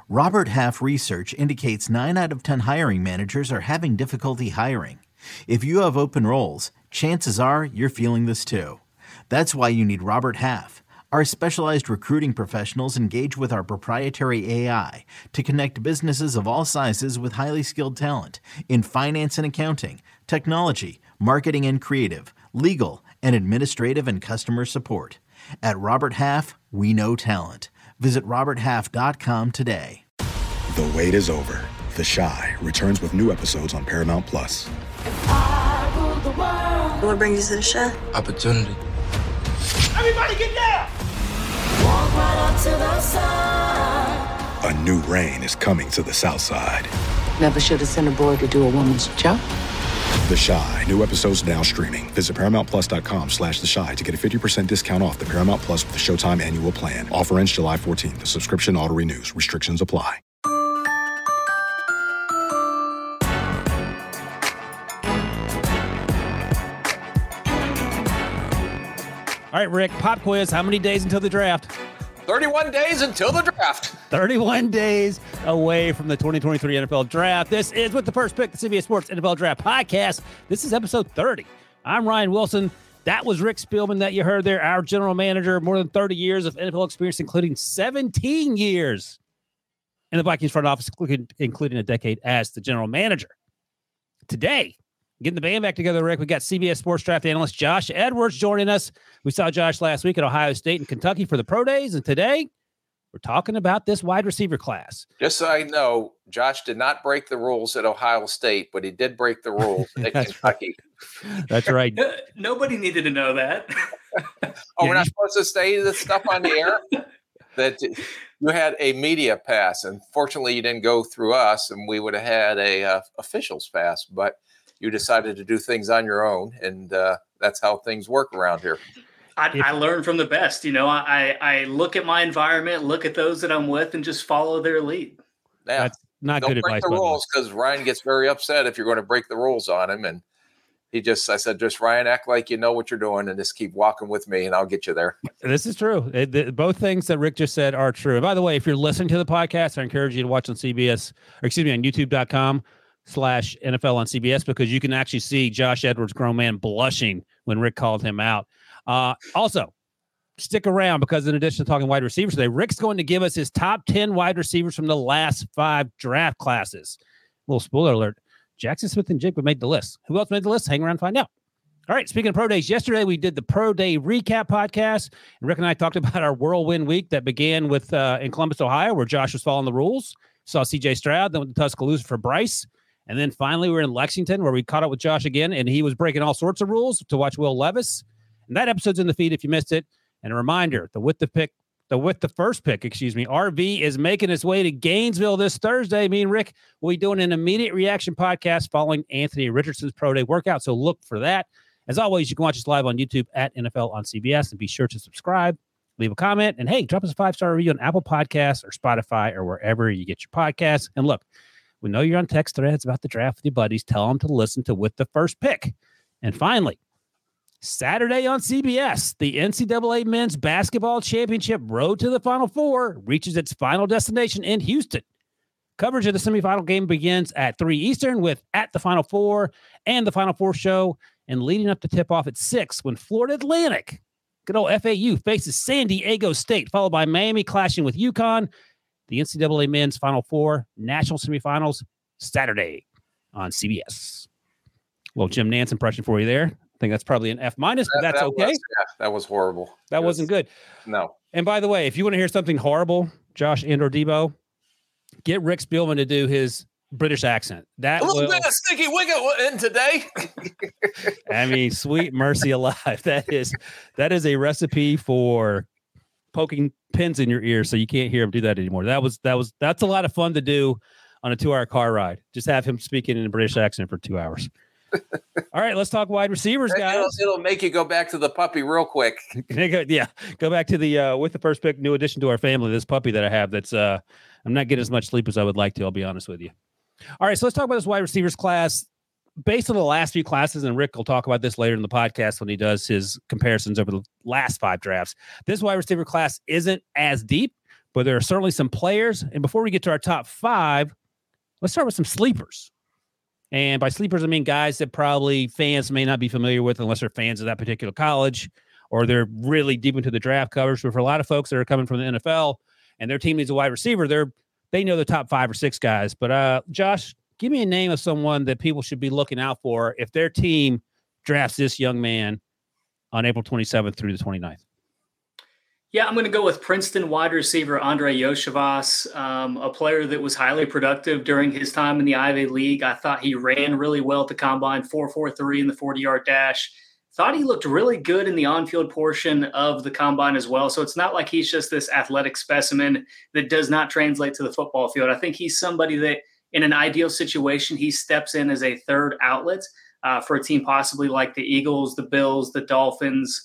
Robert Half research indicates 9 out of 10 hiring managers are having difficulty hiring. If you have open roles, chances are you're feeling this too. That's why you need Robert Half. Our specialized recruiting professionals engage with our proprietary AI to connect businesses of all sizes with highly skilled talent in finance and accounting, technology, marketing and creative, legal, and administrative and customer support. At Robert Half, we know talent. Visit roberthalf.com today. The wait is over. The Chi returns with new episodes on Paramount+. What brings you to the Chi? Opportunity. Everybody get down! Walk right up to the side. A new reign is coming to the South Side. Never should have sent a boy to do a woman's job. The Chi. New episodes now streaming. Visit ParamountPlus.com/The Chi to get a 50% discount off the Paramount Plus with the Showtime annual plan. Offer ends July 14th. The subscription auto-renews. Restrictions apply. All right, Rick, pop quiz. How many days until the draft? 31 days until the draft. 31 days away from the 2023 NFL Draft. This is With the First Pick, the CBS Sports NFL Draft Podcast. This is episode 30. I'm Ryan Wilson. That was Rick Spielman that you heard there, our general manager, more than 30 years of NFL experience, including 17 years in the Vikings front office, including a decade as the general manager. Today, getting the band back together, Rick, we got CBS Sports Draft analyst Josh Edwards joining us. We saw Josh last week at Ohio State and Kentucky for the pro days, and today we're talking about this wide receiver class. Just so I know, Josh did not break the rules at Ohio State, but he did break the rules at Kentucky. Right. That's right. Nobody needed to know that. We're not supposed to say this stuff on the air? That you had a media pass, and fortunately you didn't go through us, and we would have had a officials pass, but you decided to do things on your own, and that's how things work around here. I learn from the best. You know, I look at my environment, look at those that I'm with, and just follow their lead. Yeah, that's not good advice. Don't break the rules, because Ryan gets very upset if you're going to break the rules on him. And I said, Ryan, act like you know what you're doing and just keep walking with me, and I'll get you there. This is true. Both things that Rick just said are true. And by the way, if you're listening to the podcast, I encourage you to watch on on YouTube.com/NFL on CBS, because you can actually see Josh Edwards, grown man, blushing when Rick called him out. Also, stick around, because in addition to talking wide receivers today, Rick's going to give us his top 10 wide receivers from the last 5 draft classes. Little spoiler alert, Jackson Smith-Njigba made the list. Who else made the list? Hang around and find out. All right, speaking of pro days, yesterday we did the Pro Day Recap podcast, and Rick and I talked about our whirlwind week that began with in Columbus, Ohio, where Josh was following the rules. Saw C.J. Stroud, then went to Tuscaloosa for Bryce. And then finally we were in Lexington, where we caught up with Josh again, and he was breaking all sorts of rules to watch Will Levis. And that episode's in the feed if you missed it. And a reminder, the With the First Pick, RV is making its way to Gainesville this Thursday. Me and Rick will be doing an immediate reaction podcast following Anthony Richardson's Pro Day workout, so look for that. As always, you can watch us live on YouTube at NFL on CBS, and be sure to subscribe, leave a comment, and hey, drop us a 5-star review on Apple Podcasts or Spotify or wherever you get your podcasts. And look, we know you're on text threads about the draft with your buddies. Tell them to listen to With the First Pick. And finally, Saturday on CBS, the NCAA Men's Basketball Championship Road to the Final Four reaches its final destination in Houston. Coverage of the semifinal game begins at 3 Eastern with At the Final Four and the Final Four show, and leading up to tip-off at 6 when Florida Atlantic, good old FAU, faces San Diego State, followed by Miami clashing with UConn. The NCAA Men's Final Four National Semifinals, Saturday on CBS. Little Jim Nantz impression for you there. I think that's probably an F-, but that's okay. That was horrible. That wasn't good. No. And by the way, if you want to hear something horrible, Josh and/or Debo, get Rick Spielman to do his British accent. That a little bit of sticky wicket in today. I mean, sweet mercy alive. That is a recipe for poking pins in your ear so you can't hear him do that anymore. That's a lot of fun to do on a 2-hour car ride. Just have him speaking in a British accent for 2 hours. All right, let's talk wide receivers, guys. It'll make you go back to the puppy real quick. Yeah, go back to the With the First Pick, new addition to our family, this puppy that I have that's I'm not getting as much sleep as I would like to, I'll be honest with you. All right, so let's talk about this wide receivers class. Based on the last few classes, and Rick will talk about this later in the podcast when he does his comparisons over the last 5 drafts, this wide receiver class isn't as deep, but there are certainly some players. And before we get to our top 5, let's start with some sleepers. And by sleepers, I mean guys that probably fans may not be familiar with unless they're fans of that particular college or they're really deep into the draft coverage. But for a lot of folks that are coming from the NFL and their team needs a wide receiver, they know the top 5 or 6 guys. But Josh, give me a name of someone that people should be looking out for if their team drafts this young man on April 27th through the 29th. Yeah, I'm going to go with Princeton wide receiver Andre Yoshivas, a player that was highly productive during his time in the Ivy League. I thought he ran really well at the combine, 4.43 in the 40-yard dash. Thought he looked really good in the on-field portion of the combine as well. So it's not like he's just this athletic specimen that does not translate to the football field. I think he's somebody that in an ideal situation, he steps in as a third outlet for a team possibly like the Eagles, the Bills, the Dolphins,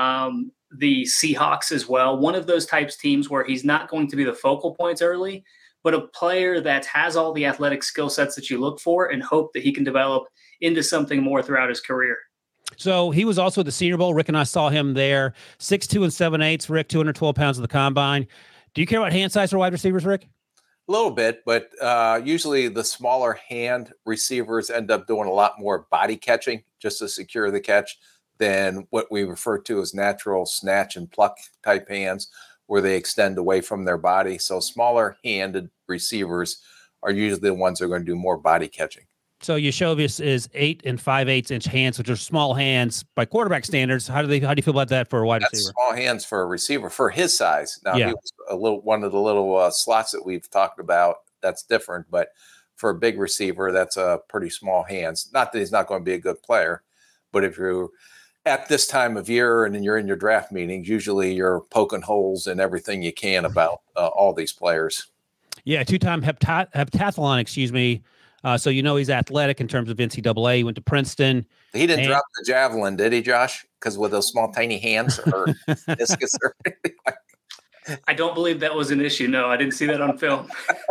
the Seahawks as well. One of those types teams where he's not going to be the focal points early, but a player that has all the athletic skill sets that you look for and hope that he can develop into something more throughout his career. So he was also at the Senior Bowl. Rick and I saw him there. 6'2" and 7/8. Rick, 212 pounds of the combine. Do you care about hand size for wide receivers, Rick? A little bit, but usually the smaller hand receivers end up doing a lot more body catching just to secure the catch than what we refer to as natural snatch and pluck type hands, where they extend away from their body. So smaller handed receivers are usually the ones that are going to do more body catching. So Yoshovis is 8 and 5/8 inch hands, which are small hands by quarterback standards. How do you feel about that for a wide receiver? Small hands for a receiver for his size. Now, yeah. He was one of the little slots that we've talked about. That's different, but for a big receiver, that's a pretty small hands. Not that he's not going to be a good player, but if you're at this time of year and then you're in your draft meetings, usually you're poking holes in everything you can about all these players. Yeah, 2-time heptathlon, so he's athletic in terms of NCAA. He went to Princeton. He didn't drop the javelin, did he, Josh? Because with those small, tiny hands or discus or anything like that. I don't believe that was an issue. No, I didn't see that on film.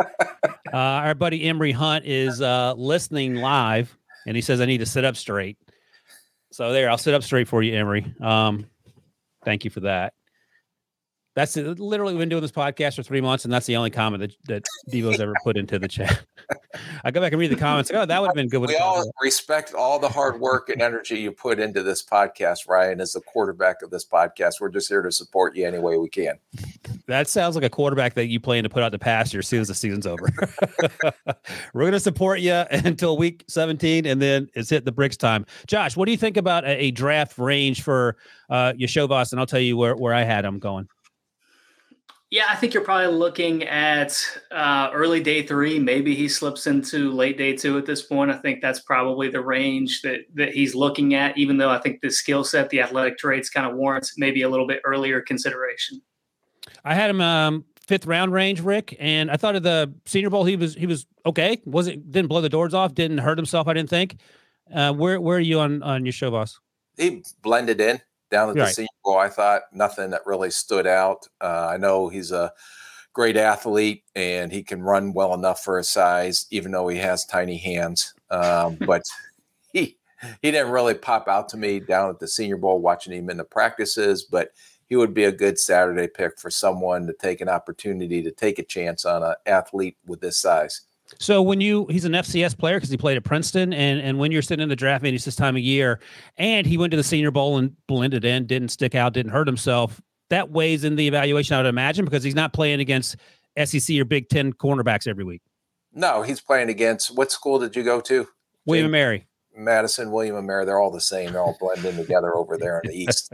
Our buddy Emory Hunt is listening live, and he says, I need to sit up straight. So there, I'll sit up straight for you, Emory. Thank you for that. That's it. Literally, we've been doing this podcast for 3 months, and that's the only comment that Devo's ever put into the chat. I go back and read the comments. Like, that would have been good. We all respect all the hard work and energy you put into this podcast, Ryan, as the quarterback of this podcast. We're just here to support you any way we can. That sounds like a quarterback that you plan to put out the pasture as soon as the season's over. We're going to support you until week 17, and then it's hit the bricks time. Josh, what do you think about a draft range for Yoshovas? And I'll tell you where I had him going. Yeah, I think you're probably looking at early day 3. Maybe he slips into late day 2 at this point. I think that's probably the range that he's looking at, even though I think the skill set, the athletic traits kind of warrants maybe a little bit earlier consideration. I had him 5th round range, Rick, and I thought of the Senior Bowl he was okay. Didn't blow the doors off, didn't hurt himself, I didn't think. Where are you on Yoshovas? He blended in. Down at the Senior Bowl, I thought nothing that really stood out. I know he's a great athlete and he can run well enough for his size, even though he has tiny hands. But he didn't really pop out to me down at the Senior Bowl watching him in the practices. But he would be a good Saturday pick for someone to take an opportunity to take a chance on an athlete with this size. So he's an FCS player because he played at Princeton, and when you're sitting in the draft meetings this time of year, and he went to the Senior Bowl and blended in, didn't stick out, didn't hurt himself, that weighs in the evaluation, I would imagine, because he's not playing against SEC or Big Ten cornerbacks every week. No, he's playing against, what school did you go to? William & Mary. Madison, William & Mary, they're all the same. They're all blending together over there in the East.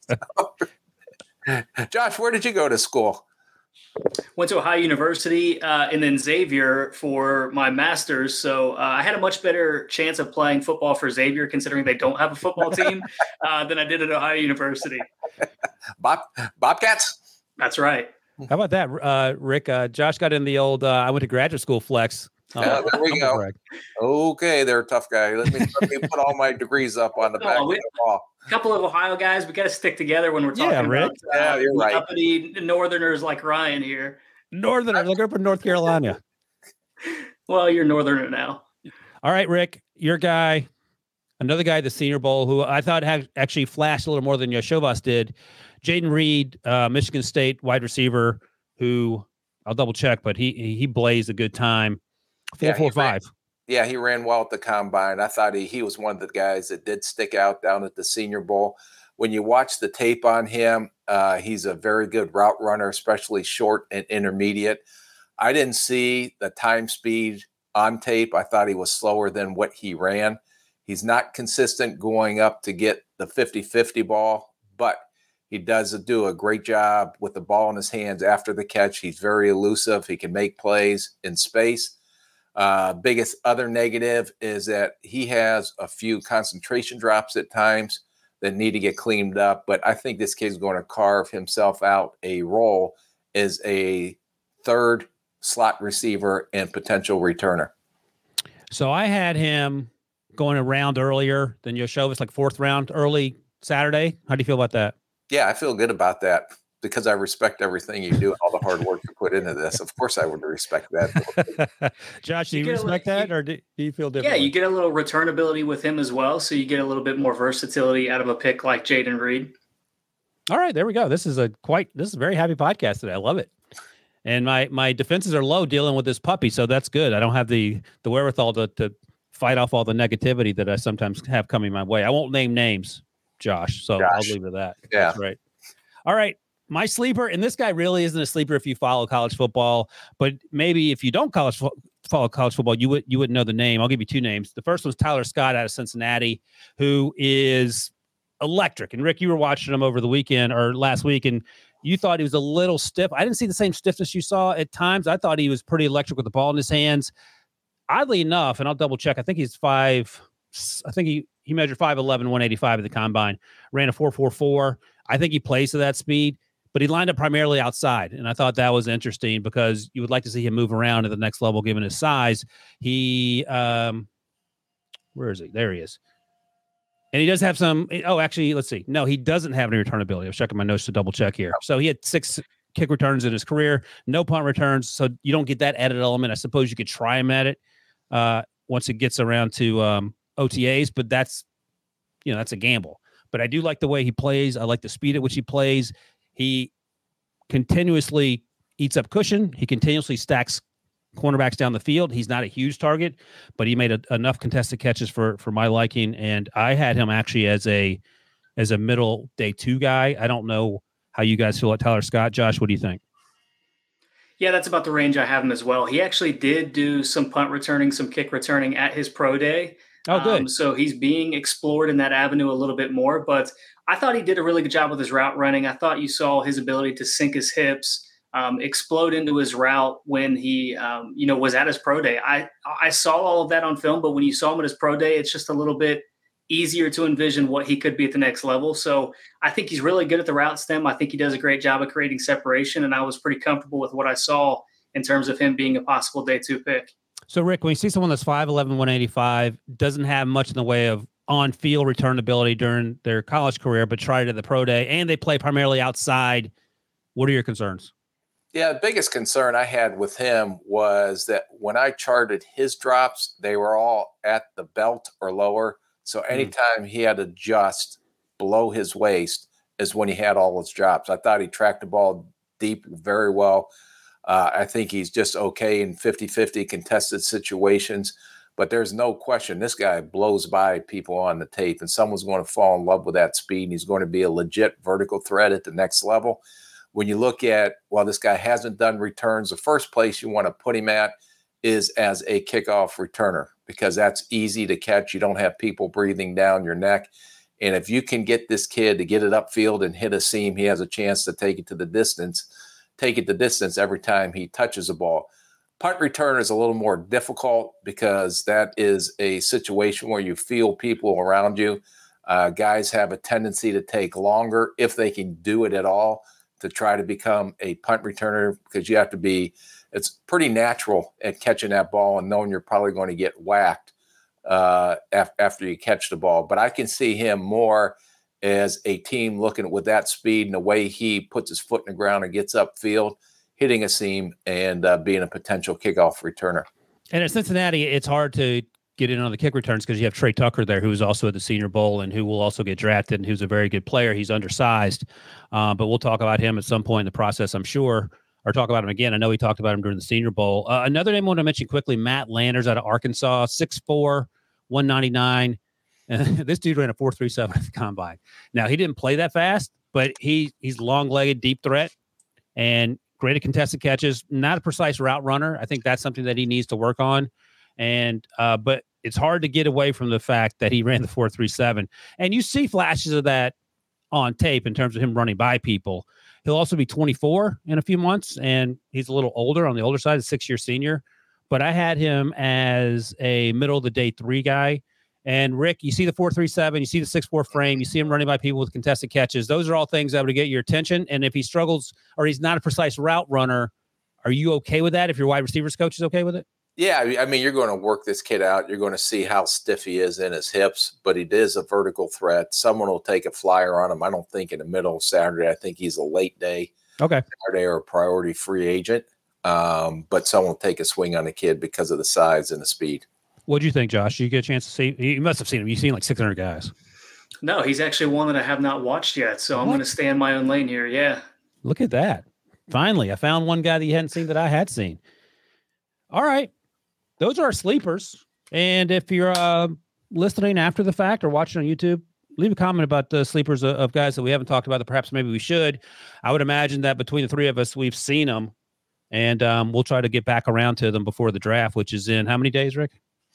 Josh, where did you go to school? Went to Ohio University and then Xavier for my master's. So I had a much better chance of playing football for Xavier, considering they don't have a football team, than I did at Ohio University. Bobcats? That's right. How about that, Rick? Josh got in the old I went to graduate school flex. There we go. Okay, they're a tough guy. Let me put all my degrees up on the back of the wall. A couple of Ohio guys, we got to stick together when we're talking Rick. about you're right. uppity Northerners like Ryan here. Northerners, I grew up in North Carolina. Well, you're Northerner now. All right, Rick, your guy, another guy at the Senior Bowl who I thought had actually flashed a little more than Yoshovas did. Jaden Reed, Michigan State wide receiver, who I'll double check, but he blazed a good time. 4.45. Yeah, he ran well at the combine. I thought he was one of the guys that did stick out down at the Senior Bowl. When you watch the tape on him, he's a very good route runner, especially short and intermediate. I didn't see the time speed on tape. I thought he was slower than what he ran. He's not consistent going up to get the 50-50 ball, but he does do a great job with the ball in his hands after the catch. He's very elusive. He can make plays in space. Biggest other negative is that he has a few concentration drops at times that need to get cleaned up. But I think this kid's going to carve himself out a role as a third slot receiver and potential returner. So I had him going a round earlier than Iosivas, like 4th round, early Saturday. How do you feel about that? Yeah, I feel good about that because I respect everything you do and all the hard work you put into this. Of course, I would respect that. Josh, do you respect that, or do you feel different? Yeah, you get a little returnability with him as well, so you get a little bit more versatility out of a pick like Jayden Reed. All right, there we go. This is a very happy podcast today. I love it. And my defenses are low dealing with this puppy, so that's good. I don't have the wherewithal to fight off all the negativity that I sometimes have coming my way. I won't name names, Josh, so I'll leave it at that. Yeah. That's right. All right. My sleeper, and this guy really isn't a sleeper if you follow college football, but maybe if you don't follow college football, you wouldn't know the name. I'll give you 2 names. The first one's Tyler Scott out of Cincinnati, who is electric. And Rick, you were watching him over the weekend or last week, and you thought he was a little stiff. I didn't see the same stiffness you saw at times. I thought he was pretty electric with the ball in his hands. Oddly enough, and I'll double check, I think he's he measured 5'11", 185 at the combine, ran a 4.44. I think he plays to that speed, but he lined up primarily outside. And I thought that was interesting because you would like to see him move around at the next level given his size. He, where is he? There he is. And he does have some, actually, let's see. No, he doesn't have any return ability. I was checking my notes to double check here. So he had 6 kick returns in his career, no punt returns. So you don't get that added element. I suppose you could try him at it once it gets around to OTAs, but that's a gamble. But I do like the way he plays. I like the speed at which he plays. He continuously eats up cushion. He continuously stacks cornerbacks down the field. He's not a huge target, but he made enough contested catches for my liking. And I had him actually as a middle day 2 guy. I don't know how you guys feel about Tyler Scott. Josh, what do you think? Yeah, that's about the range I have him as well. He actually did do some punt returning, some kick returning at his pro day. Oh, good. So he's being explored in that avenue a little bit more, but I thought he did a really good job with his route running. I thought you saw his ability to sink his hips, explode into his route when he, was at his pro day. I saw all of that on film, but when you saw him at his pro day, it's just a little bit easier to envision what he could be at the next level. So I think he's really good at the route stem. I think he does a great job of creating separation, and I was pretty comfortable with what I saw in terms of him being a possible day 2 pick. So, Rick, when you see someone that's 5'11", 185, doesn't have much in the way of on-field return ability during their college career, but tried it at the pro day, and they play primarily outside, what are your concerns? Yeah, the biggest concern I had with him was that when I charted his drops, they were all at the belt or lower. So anytime he had to adjust below his waist is when he had all his drops. I thought he tracked the ball deep very well. I think he's just okay in 50-50 contested situations. But there's no question this guy blows by people on the tape, and someone's going to fall in love with that speed, and he's going to be a legit vertical threat at the next level. When you look at, this guy hasn't done returns, the first place you want to put him at is as a kickoff returner because that's easy to catch. You don't have people breathing down your neck. And if you can get this kid to get it upfield and hit a seam, he has a chance to take it the distance every time he touches the ball. Punt return is a little more difficult because that is a situation where you feel people around you. Guys have a tendency to take longer if they can do it at all to try to become a punt returner because you have to be – it's pretty natural at catching that ball and knowing you're probably going to get whacked after you catch the ball. But I can see him more as a team looking with that speed and the way he puts his foot in the ground and gets upfield, hitting a seam and being a potential kickoff returner. And at Cincinnati, it's hard to get in on the kick returns because you have Trey Tucker there, who's also at the Senior Bowl and who will also get drafted and who's a very good player. He's undersized, but we'll talk about him at some point in the process, I'm sure. or talk about him again. I know he talked about him during the Senior Bowl. Another name I want to mention quickly, Matt Landers out of Arkansas, 6'4", 199. This dude ran a 4.37 at the combine. Now, he didn't play that fast, but he's long-legged, deep threat, and great at contested catches. Not a precise route runner. I think that's something that he needs to work on. And but it's hard to get away from the fact that he ran the 4.37. And you see flashes of that on tape in terms of him running by people. He'll also be 24 in a few months, and he's a little older, on the older side, a 6-year senior. But I had him as a middle-of-the-day 3 guy. And, Rick, you see the 4.37, you see the 6'4" frame, you see him running by people with contested catches. Those are all things that would get your attention. And if he struggles or he's not a precise route runner, are you okay with that if your wide receivers coach is okay with it? Yeah, I mean, you're going to work this kid out. You're going to see how stiff he is in his hips, but he is a vertical threat. Someone will take a flyer on him. I don't think in the middle of Saturday. I think he's a late day Saturday or a priority free agent. But someone will take a swing on the kid because of the size and the speed. What do you think, Josh? You get a chance to see? You must have seen him. You've seen like 600 guys. No, he's actually one that I have not watched yet. So I'm going to stay in my own lane here. Yeah. Look at that. Finally, I found one guy that you hadn't seen that I had seen. All right. Those are our sleepers. And if you're listening after the fact or watching on YouTube, leave a comment about the sleepers of guys that we haven't talked about that perhaps maybe we should. I would imagine that between the 3 of us, we've seen them. And we'll try to get back around to them before the draft, which is in how many days, Rick?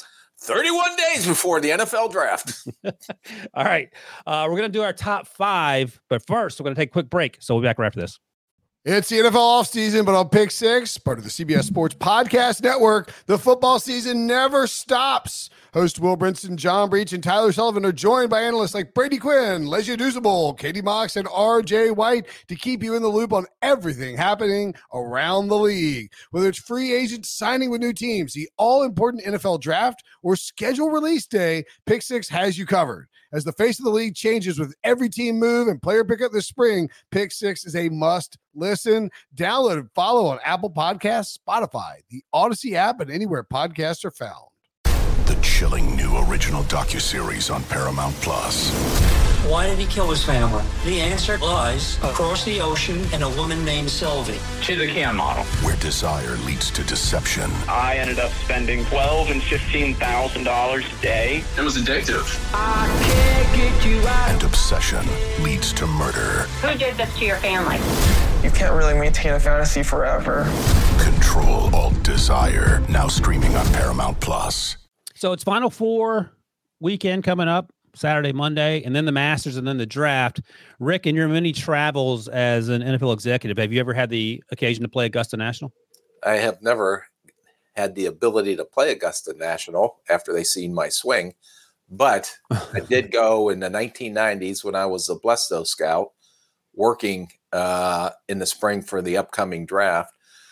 31 days before the NFL draft. All right. We're going to do our top 5. But first, we're going to take a quick break. So we'll be back right after this. It's the NFL offseason, but on Pick 6, part of the CBS Sports Podcast Network, the football season never stops. Host Will Brinson, John Breach, and Tyler Sullivan are joined by analysts like Brady Quinn, Lesia Dusable, Katie Mox, and R.J. White to keep you in the loop on everything happening around the league. Whether it's free agents signing with new teams, the all-important NFL draft, or schedule release day, Pick 6 has you covered. As the face of the league changes with every team move and player pickup this spring, Pick 6 is a must listen. Download and follow on Apple Podcasts, Spotify, the Odyssey app, and anywhere podcasts are found. The chilling new original docuseries on Paramount Plus. Why did he kill his family? The answer lies across the ocean in a woman named Sylvie. She's a Can model. Where desire leads to deception. I ended up spending $12,000 and $15,000 a day. It was addictive. I can't get you out. And obsession leads to murder. Who did this to your family? You can't really maintain a fantasy forever. Control Alt Desire. Now streaming on Paramount Plus. So it's Final Four weekend coming up. Saturday, Monday, and then the Masters, and then the draft. Rick, in your many travels as an NFL executive, have you ever had the occasion to play Augusta National? I have never had the ability to play Augusta National after they seen my swing, but I did go in the 1990s when I was a Blesto scout working in the spring for the upcoming draft.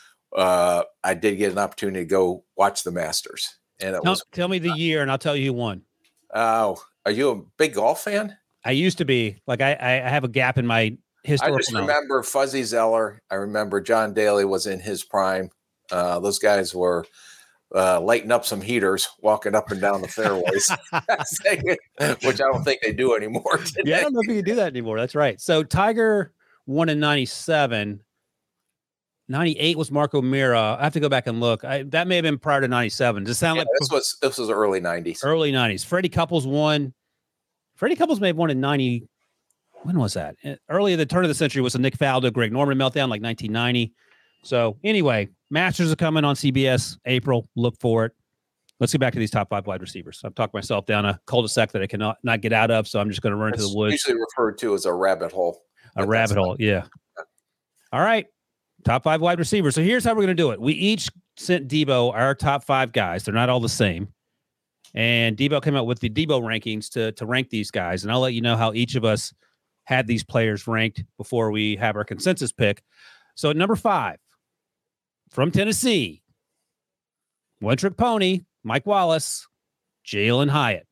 I did get an opportunity to go watch the Masters. And tell me the year, and I'll tell you who won. Oh, are you a big golf fan? I used to be. Like I have a gap in my historical. I just remember Fuzzy Zeller. I remember John Daly was in his prime. Those guys were lighting up some heaters, walking up and down the fairways, which I don't think they do anymore today. Yeah, I don't know if you can do that anymore. That's right. So Tiger won in 97. 98 was Marco Mira. I have to go back and look. That may have been prior to 97. Does it sound like this was early 90s? Early 90s. Freddie Couples won. Freddie Couples may have won in 90. When was that? Early at the turn of the century was the Nick Faldo, Greg Norman meltdown, like 1990. So anyway, Masters are coming on CBS April. Look for it. Let's get back to these top 5 wide receivers. I've talked myself down a cul-de-sac that I cannot not get out of, so I'm just going to run into the woods. Usually referred to as a rabbit hole. A rabbit hole, yeah. All right. Top 5 wide receivers. So here's how we're going to do it. We each sent Debo our top 5 guys. They're not all the same. And Debo came out with the Debo rankings to rank these guys. And I'll let you know how each of us had these players ranked before we have our consensus pick. So at number 5, from Tennessee, one trick pony, Mike Wallace, Jalen Hyatt.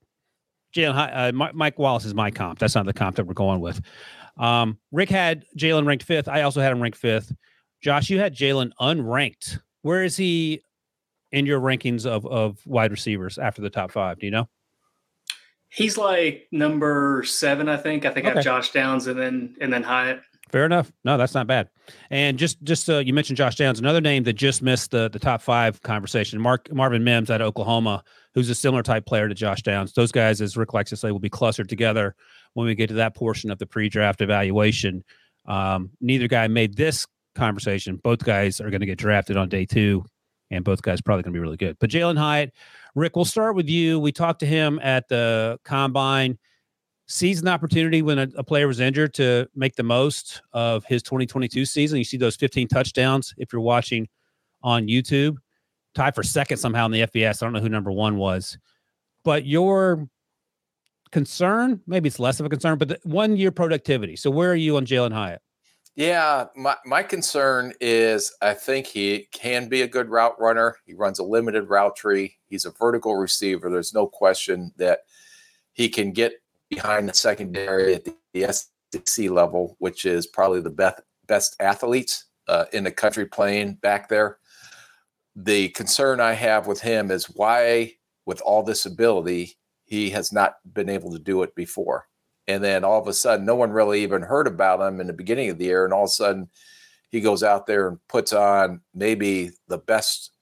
Mike Wallace is my comp. That's not the comp that we're going with. Rick had Jalen ranked 5th. I also had him ranked 5th. Josh, you had Jalen unranked. Where is he in your rankings of wide receivers after the top 5? Do you know? He's like number 7, I think. I have Josh Downs and then Hyatt. Fair enough. No, that's not bad. And just you mentioned Josh Downs, another name that just missed the top 5 conversation. Marvin Mims out of Oklahoma, who's a similar type player to Josh Downs. Those guys, as Rick likes to say, will be clustered together when we get to that portion of the pre-draft evaluation. Neither guy made this conversation. Both guys are going to get drafted on day 2, and both guys probably going to be really good. But Jalin Hyatt, Rick, we'll start with you. We talked to him at the Combine. Sees an opportunity when a player was injured to make the most of his 2022 season. You see those 15 touchdowns if you're watching on YouTube. Tied for second somehow in the FBS. I don't know who number 1 was. But your concern, maybe it's less of a concern, but the 1 year productivity. So where are you on Jalin Hyatt? Yeah, my concern is I think he can be a good route runner. He runs a limited route tree. He's a vertical receiver. There's no question that he can get behind the secondary at the SEC level, which is probably the best athletes in the country playing back there. The concern I have with him is why, with all this ability, he has not been able to do it before. And then all of a sudden, no one really even heard about him in the beginning of the year. And all of a sudden, he goes out there and puts on maybe the best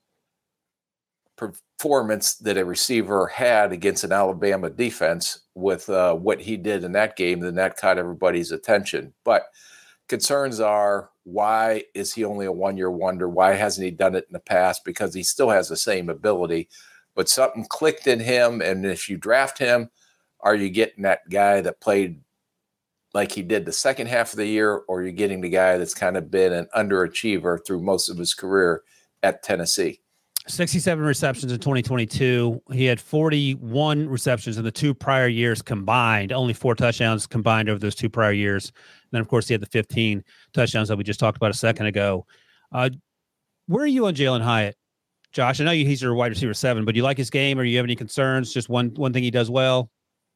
performance that a receiver had against an Alabama defense with what he did in that game. Then that caught everybody's attention. But concerns are, why is he only a 1 year wonder? Why hasn't he done it in the past? Because he still has the same ability, but something clicked in him. And if you draft him, are you getting that guy that played like he did the second half of the year, or are you getting the guy that's kind of been an underachiever through most of his career at Tennessee? 67 receptions in 2022. He had 41 receptions in the 2 prior years combined, only 4 touchdowns combined over those 2 prior years. And then, of course, he had the 15 touchdowns that we just talked about a second ago. Where are you on Jalin Hyatt, Josh? I know he's your wide receiver 7, but do you like his game, or do you have any concerns? Just one thing he does well?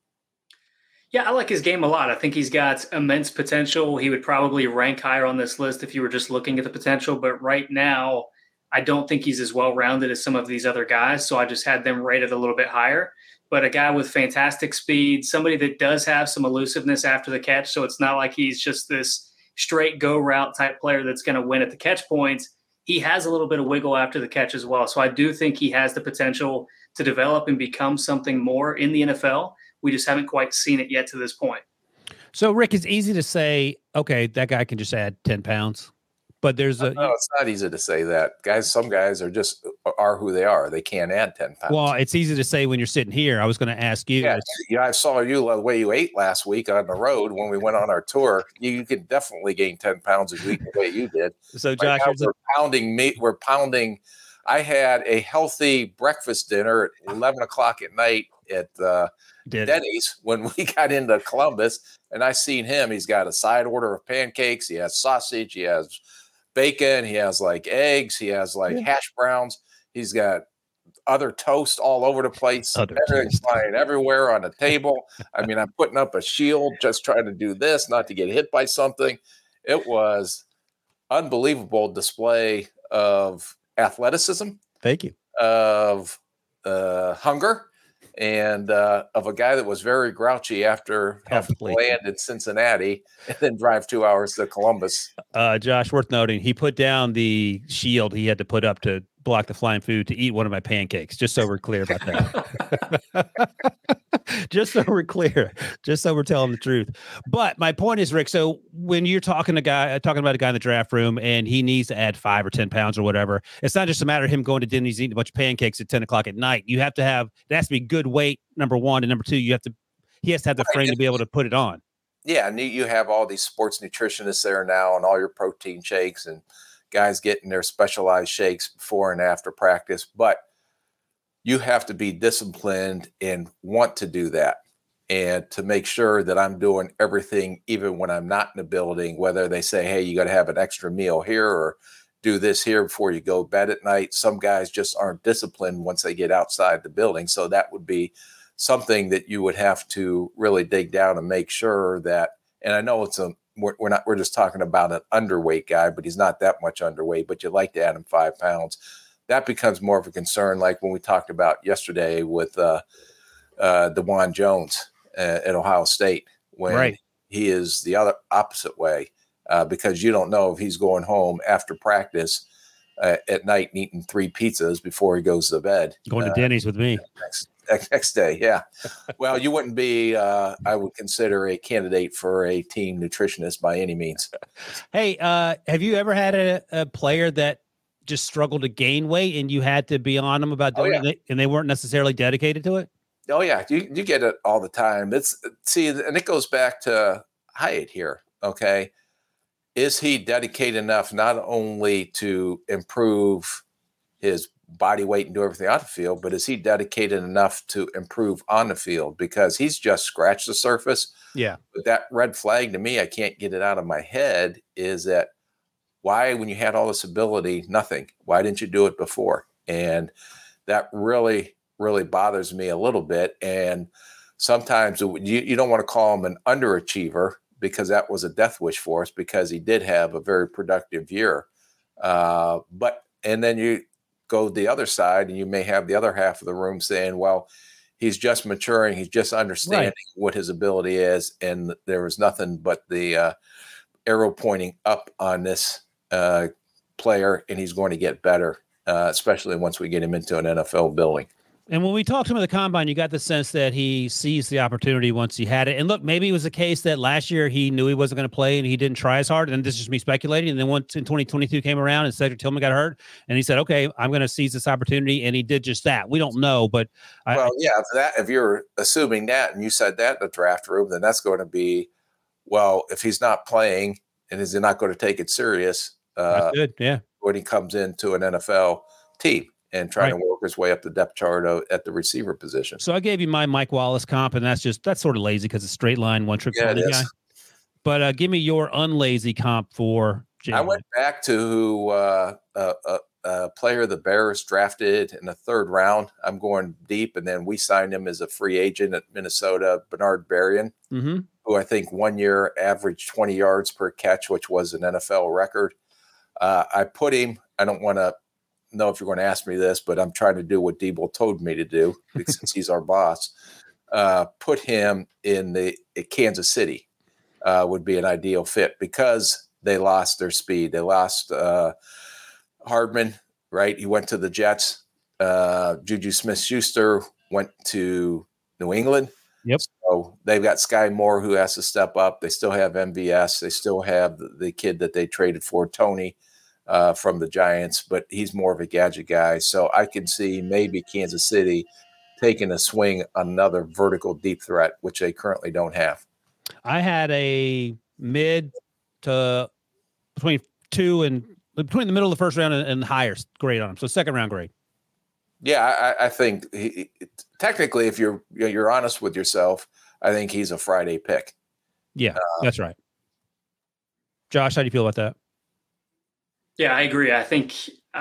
Yeah, I like his game a lot. I think he's got immense potential. He would probably rank higher on this list if you were just looking at the potential. But right now, I don't think he's as well-rounded as some of these other guys, so I just had them rated a little bit higher. But a guy with fantastic speed, somebody that does have some elusiveness after the catch, so it's not like he's just this straight go route type player that's going to win at the catch points. He has a little bit of wiggle after the catch as well. So I do think he has the potential to develop and become something more in the NFL. We just haven't quite seen it yet to this point. So, Rick, it's easy to say, okay, that guy can just add 10 pounds. But there's no, it's not easy to say that. Some guys are who they are. They can't add 10 pounds. Well, it's easy to say when you're sitting here. I was going to ask you. Yeah, I saw you the way you ate last week on the road when we went on our tour. You could definitely gain 10 pounds a week the way you did. So, Josh, we're pounding meat. We're pounding. I had a healthy breakfast dinner at 11 o'clock at night at Denny's when we got into Columbus, and I seen him. He's got a side order of pancakes. He has sausage. He has bacon. He has like eggs. He has like hash browns. He's got other toast all over the place. Everything's flying everywhere on the table. I mean, I'm putting up a shield just trying to do this, not to get hit by something. It was unbelievable display of athleticism. Thank you. Of hunger. And of a guy that was very grouchy after having to land in Cincinnati and then drive 2 hours to Columbus. Josh, worth noting, he put down the shield he had to put up to block the flying food to eat one of my pancakes, just so we're clear about that. Just so we're clear, just so we're telling the truth. But my point is, Rick, so when you're talking about a guy in the draft room and he needs to add 5 or 10 pounds or whatever, it's not just a matter of him going to Denny's eating a bunch of pancakes at 10 o'clock at night. It has to be good weight, number one, and number two, he has to have the frame to be able to put it on. Yeah, and you have all these sports nutritionists there now and all your protein shakes and guys getting their specialized shakes before and after practice, but you have to be disciplined and want to do that and to make sure that I'm doing everything, even when I'm not in the building, whether they say, hey, you got to have an extra meal here or do this here before you go to bed at night. Some guys just aren't disciplined once they get outside the building. So that would be something that you would have to really dig down and make sure that, and I know we're just talking about an underweight guy, but he's not that much underweight, but you'd like to add him 5 pounds. That becomes more of a concern, like when we talked about yesterday with DeJuan Jones at Ohio State, when he is the other opposite way. because you don't know if he's going home after practice at night and eating 3 pizzas before he goes to bed. Going to Denny's with me. Next day, yeah. Well, you wouldn't be, I would consider, a candidate for a team nutritionist by any means. Hey, have you ever had a player that just struggled to gain weight and you had to be on them about doing it and they weren't necessarily dedicated to it? Oh, yeah. You get it all the time. And it goes back to Hyatt here, okay? Is he dedicated enough not only to improve his body weight and do everything on the field, but is he dedicated enough to improve on the field? Because he's just scratched the surface. Yeah. But that red flag to me, I can't get it out of my head, is that why, when you had all this ability, nothing? Why didn't you do it before? And that really, really bothers me a little bit. And sometimes you don't want to call him an underachiever, because that was a death wish for us, because he did have a very productive year. And then you go the other side and you may have the other half of the room saying, well, he's just maturing. He's just understanding what his ability is. And there was nothing but the arrow pointing up on this player, and he's going to get better, especially once we get him into an NFL building. And when we talked to him at the combine, you got the sense that he seized the opportunity once he had it. And look, maybe it was a case that last year he knew he wasn't going to play and he didn't try as hard. And this is just me speculating. And then once in 2022 came around and Cedric Tillman got hurt, and he said, okay, I'm going to seize this opportunity. And he did just that. We don't know, but if you're assuming that and you said that in the draft room, then that's going to be, well, if he's not playing and is he not going to take it serious, that's good. Yeah. When he comes into an NFL team and trying to work his way up the depth chart at the receiver position. So I gave you my Mike Wallace comp, and that's sort of lazy because it's straight line, one trick pony guy. But give me your unlazy comp for Jalen. I went back to a player the Bears drafted in the 3rd round. I'm going deep, and then we signed him as a free agent at Minnesota, Bernard Berrian, who I think 1 year averaged 20 yards per catch, which was an NFL record. I put him, I don't want to know if you're going to ask me this, but I'm trying to do what Debo told me to do since he's our boss. Put him in Kansas City would be an ideal fit, because they lost their speed. They lost Hardman, right? He went to the Jets. Juju Smith-Schuster went to New England. Yep. So they've got Sky Moore, who has to step up. They still have MVS. They still have the kid that they traded for, Tony, from the Giants, but he's more of a gadget guy. So I can see maybe Kansas City taking a swing on another vertical deep threat, which they currently don't have. I had a mid to between the middle of the first round and higher grade on him. So 2nd round grade. Yeah, I think technically, if you're honest with yourself, I think he's a Friday pick. Yeah, that's right. Josh, how do you feel about that? Yeah, I agree. I think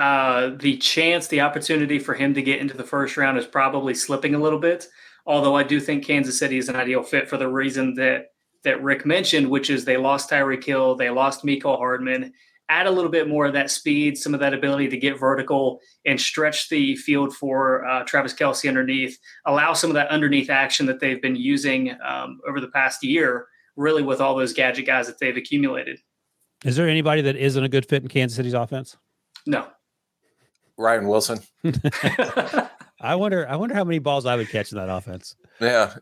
the opportunity for him to get into the 1st round is probably slipping a little bit. Although I do think Kansas City is an ideal fit for the reason that Rick mentioned, which is they lost Tyreek Hill, they lost Mecole Hardman. Add a little bit more of that speed, some of that ability to get vertical and stretch the field for Travis Kelce underneath. Allow some of that underneath action that they've been using over the past year, really with all those gadget guys that they've accumulated. Is there anybody that isn't a good fit in Kansas City's offense? No. Ryan Wilson. I wonder how many balls I would catch in that offense. Yeah.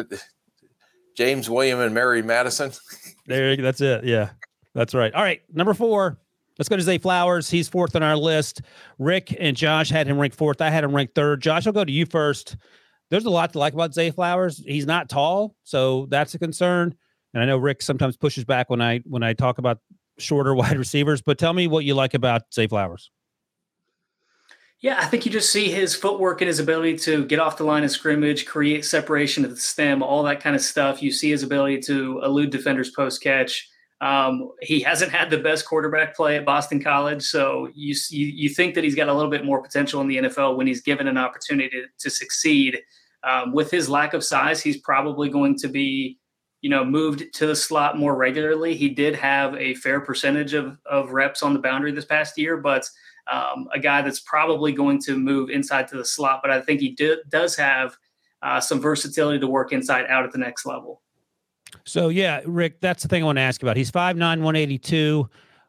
James William and Mary Madison. That's it. Yeah, that's right. All right. Number 4. Let's go to Zay Flowers. He's 4th on our list. Rick and Josh had him ranked 4th. I had him ranked 3rd. Josh, I'll go to you first. There's a lot to like about Zay Flowers. He's not tall, so that's a concern. And I know Rick sometimes pushes back when I talk about shorter wide receivers, but tell me what you like about Zay Flowers. Yeah, I think you just see his footwork and his ability to get off the line of scrimmage, create separation at the stem, all that kind of stuff. You see his ability to elude defenders post-catch. He hasn't had the best quarterback play at Boston College, so you think that he's got a little bit more potential in the NFL when he's given an opportunity to succeed. With his lack of size, he's probably going to be moved to the slot more regularly. He did have a fair percentage of reps on the boundary this past year, but a guy that's probably going to move inside to the slot. But I think he does have some versatility to work inside out at the next level. So, yeah, Rick, that's the thing I want to ask about. He's 5'9", 182,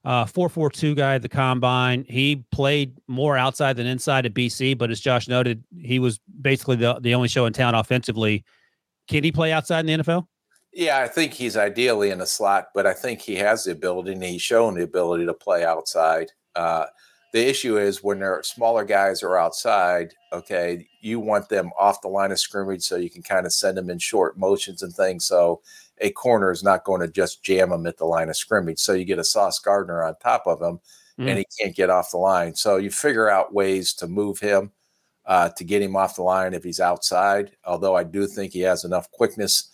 4.42 guy at the combine. He played more outside than inside at BC, but as Josh noted, he was basically the only show in town offensively. Can he play outside in the NFL? Yeah, I think he's ideally in a slot, but I think he has the ability, and he's shown the ability to play outside. The issue is when there are smaller guys are outside, okay, you want them off the line of scrimmage so you can kind of send them in short motions and things. So a corner is not going to just jam him at the line of scrimmage. So you get a Sauce Gardner on top of him, and he can't get off the line. So you figure out ways to move him to get him off the line if he's outside, although I do think he has enough quickness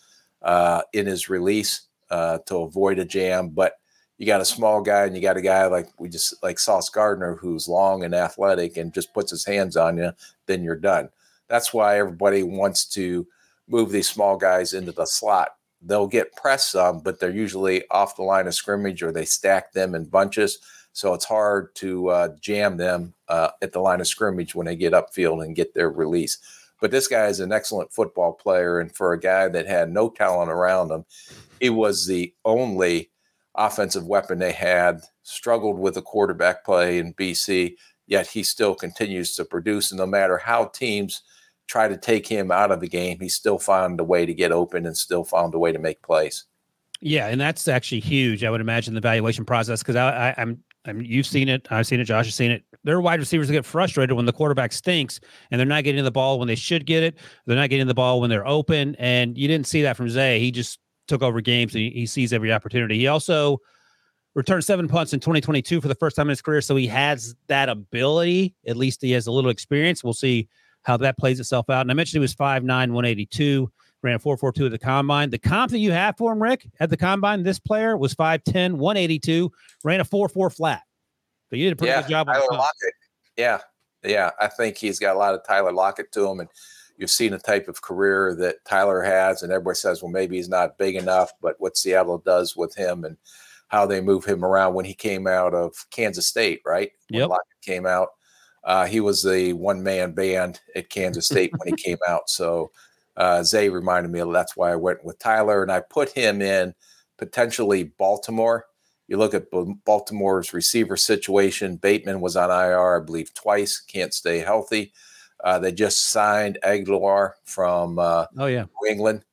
in his release to avoid a jam. But you got a small guy and you got a guy like Sauce Gardner, who's long and athletic and just puts his hands on you, then you're done. That's why everybody wants to move these small guys into the slot. They'll get pressed some, but they're usually off the line of scrimmage or they stack them in bunches. So it's hard to jam them at the line of scrimmage when they get upfield and get their release. But this guy is an excellent football player. And for a guy that had no talent around him, he was the only offensive weapon they had, struggled with the quarterback play in BC, yet he still continues to produce. And no matter how teams try to take him out of the game, he still found a way to get open and still found a way to make plays. Yeah, and that's actually huge, I would imagine, the evaluation process, because I'm you've seen it, I've seen it, Josh has seen it. There are wide receivers that get frustrated when the quarterback stinks and they're not getting the ball when they should get it. They're not getting the ball when they're open, and you didn't see that from Zay. He just took over games, and he sees every opportunity. He also returned 7 punts in 2022 for the first time in his career, so he has that ability. At least he has a little experience. We'll see how that plays itself out. And I mentioned he was 5'9", 182, ran a 4.42 at the combine. The comp that you have for him, Rick, at the combine, this player was 5'10", 182, ran a 4.4 flat. So you did a pretty good job on Tyler Lockett. Yeah. I think he's got a lot of Tyler Lockett to him, and you've seen the type of career that Tyler has, and everybody says, well, maybe he's not big enough, but what Seattle does with him and how they move him around. When he came out of Kansas State, right? When Lockett came out, he was the one-man band at Kansas State when he came out. So Zay reminded me of that's why I went with Tyler, and I put him in potentially Baltimore. You look at Baltimore's receiver situation. Bateman was on IR, I believe, twice, can't stay healthy. They just signed Aguilar from New England.